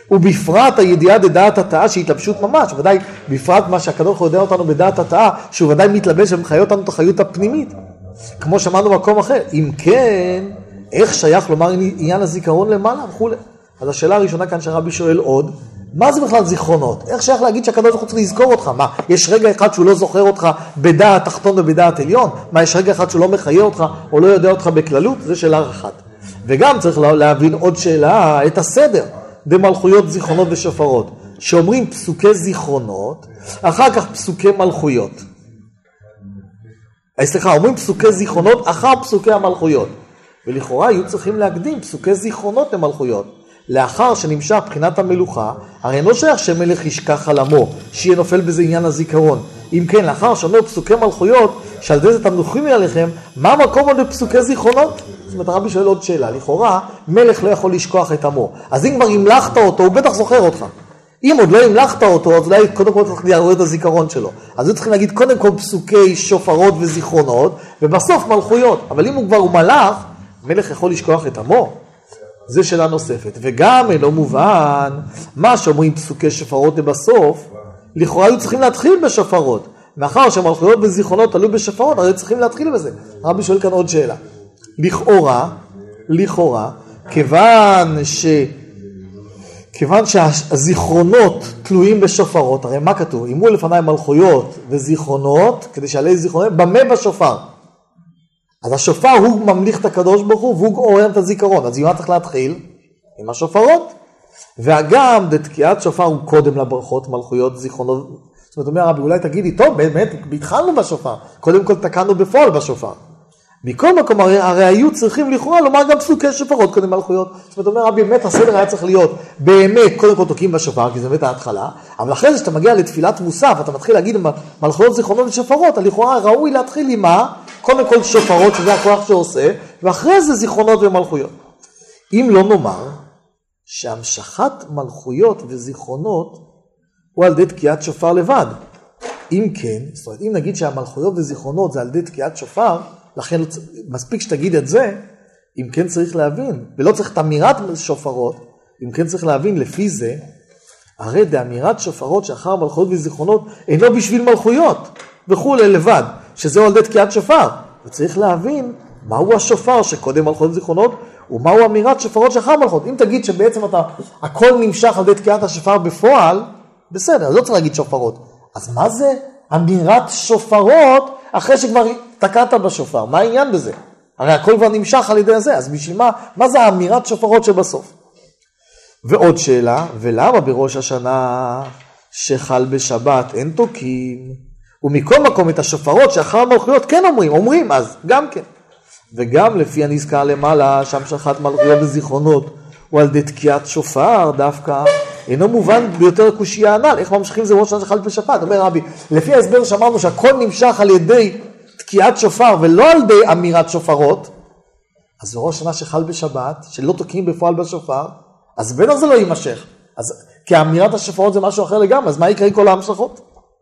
ובפרט הידיעה דעת התאה שהיא התלבשות ממש, ודאי בפרט מה שהקדוש ברוך הוא יודע אותנו בדעת התאה, שהוא ודאי מתלבש ומחיה אותנו את החיות הפנימית, כמו שמענו במקום אחר. אם כן, איך שייך לומר עניין הזיכרון למעלה וכו'. אז השאלה הראשונה כאן שהרבי שואל עוד, מה זה בכלל זיכרונות? איך שייך להגיד שהקדוש ברוך הוא צריך לזכור אותך? מה, יש רגע אחד שהוא לא זוכר אותך בדעת תחתון ובדעת עליון? מה, יש רגע אחד שהוא לא מחיה אותך או לא יודע אותך בכללות? זה שאלה אחת. וגם צריך להבין עוד שאלה, את הסדר, במלכויות, זיכרונות ושופרות, שאומרים פסוקי זיכרונות, אחר כך פסוקי מלכויות. אומרים פסוקי זיכרונות אחר פסוקי המלכויות. ולכאורה היו צריכים להקדים פסוקי זיכרונות למלכויות. לאחר שנמשך בחינת המלוכה, הרי לא שייך שמלך ישכח על עמו, שיהיה נופל בזה עניין הזיכרון. אם כן, לאחר שאומר פסוקי מלכויות, שעל זה תמלוכים עליכם, מה המקום עוד בפסוקי זיכרונות? זאת אומרת, הרבי שואל עוד שאלה. לכאורה, מלך לא יכול לשכוח את עמו. אז אם כבר המלכת אותו, הוא בטח זוכר אותך. אם עוד לא המלכת אותו, אז אולי קודם כל צריך להראות את הזיכרון שלו. אז צריכים להגיד קודם כל פסוקי שופרות וזיכרונות, ובסוף מלכויות. אבל אם הוא כבר מלך, מלך יכול לשכוח את עמו. זה שאלה נוספת. וגם לא מובן, מה שאומרים פסוקי שופרות בסוף, לכאורה היו צריכים להתחיל בשופרות. מאחר שמלכויות וזיכרונות עלו בשופרות, הרי צריכים להתחיל בזה. הרבי שואל כאן עוד שאלה. לכאורה, כיוון שהזיכרונות תלויים בשופרות, הרי מה כתוב? אימו לפניי מלכויות וזיכרונות, כדי שעלי זיכרונות, במה בשופר? אז השופר הוא ממליך את הקדוש ברוך הוא, והוא עורר את הזיכרון. אז מה צריך להתחיל? עם השופרות. וגם דתקיעת שופר הוא קודם לברכות, מלכויות, זיכרונות. זאת אומרת, אומר הרבי, אולי תגידי, טוב, באמת, התחלנו בשופר. קודם כל תקענו בפועל בשופר. מכל מקום, הרי היו צריכים לכאורה לומר גם פסוקי שופרות קודם מלכויות. זאת אומרת, אומר הרבי, באמת הסדר היה צריך להיות, באמת, קודם כל תוקעים בשופר, כי זה באמת ההתחלה. אבל אחרי זה שאתה מגיע לתפילת מוסף, אתה מתחיל להגיד מלכויות, זיכרונות ושופרות, לכאורה ראוי להתחיל עם מה? קודם כל שופרות, שזה הכוח שעושה, ואחרי זה זיכרונות ומלכויות. אם לא נאמר שהמשכת מלכויות וזיכרונות הוא על ידי תקיעת שופר לבד. אם כן, זאת אומרת, אם נגיד שהמלכויות וזיכרונות זה על ידי תקיעת שופר, לכן מספיק שתגיד את זה, אם כן צריך להבין, ולא צריך את אמירת שופרות, אם כן צריך להבין לפי זה, הרי דאמירת שופרות שאחר מלכויות וזיכרונות אינו בשביל מלכויות, וכו' לבד, שזהו על ידי תקיעת שופר. וצריך להבין מהו השופר שקודם מלכויות וזיכרונות, ומהו אמירת שופרות שאחר מלכות. אם תגיד שבעצם הכל נמשך על ידי תקיעת השופר בפועל, בסדר, אז לא צריך להגיד שופרות. אז מה זה אמירת שופרות אחרי שכבר תקעת בשופר? מה העניין בזה? הרי הכל כבר נמשך על ידי זה, אז בשביל מה זה האמירת שופרות שבסוף? ועוד שאלה, ולמה בראש השנה שחל בשבת אין תוקים, ומכל מקום את השופרות שאחר המלכויות כן אומרים, אז גם כן. וגם לפי הנזכר למעלה, שהמשכת מלכויות וזיכרונות, הוא על ידי תקיעת שופר דווקא, אינו מובן ביותר קושיה הנ"ל, איך ממשיכים זה ראש השנה שחל בשבת? אומר רבי, לפי ההסבר שאמרנו שהכל נמשך על ידי תקיעת שופר ולא על ידי אמירת שופרות, אז זה ראש השנה שחל בשבת, שלא תוקעים בפועל בשופר, אז בטח זה לא יימשך. כי אמירת השופרות זה משהו אחר לגמרי, אז מה יקרה כל ההמשכות?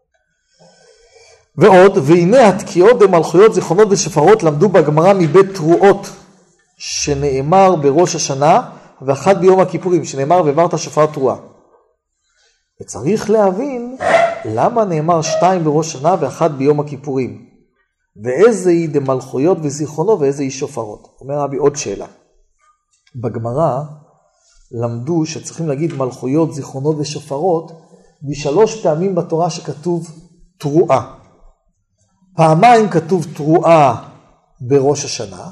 ועוד, והנה התקיעות במלכויות, זיכרונות ושופרות למדו בגמרא מבית תרועות, שנאמר בראש השנה, ואחת ביום הכיפורים, שנאמר ועברת שופר תרועה. וצריך להבין למה נאמר 2 בראש השנה ואחת ביום הכיפורים. ואיזה היא דמלכויות וזיכרונות ואיזה היא שופרות. אומר רבי עוד שאלה. בגמרא למדו שצריכים להגיד מלכויות, זיכרונות ושופרות, ב3 פעמים בתורה שכתוב תרועה. פעמיים כתוב תרועה בראש השנה,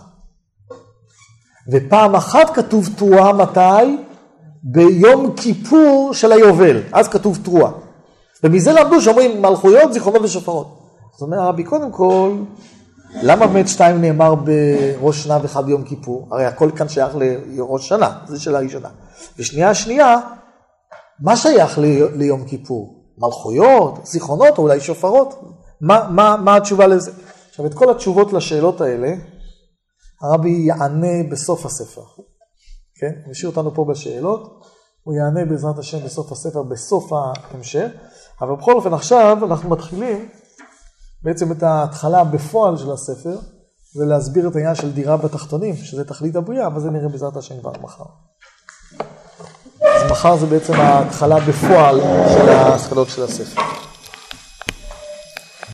ופעם אחת כתוב תרועה מתי? ביום כיפור של היובל, אז כתוב תרועה. ומזה למדו שאומרים מלכויות, זיכרונות ושופרות. זאת אומרת, הרבי, קודם כל, למה באמת 2 נאמר בראש שנה ואחד ביום כיפור? הרי הכל כאן שייך לראש שנה, זו שאלה ראשונה. ושנייה, מה שייך ליום כיפור? מלכויות, זיכרונות או אולי שופרות? מה התשובה לזה? עכשיו, את כל התשובות לשאלות האלה, הרבי יענה בסוף הספר. כן? הוא השאיר אותנו פה בשאלות, הוא יענה בעזרת השם בסוף הספר, בסוף ההמשך. אבל בכל אופן, עכשיו אנחנו מתחילים בעצם את ההתחלה בפועל של הספר, ולהסביר את העניין של דירה בתחתונים, שזה תכלית הבריאה, אבל זה נראה בעזרת השם כבר מחר. אז מחר זה בעצם ההתחלה בפועל של ההשכלות של הספר.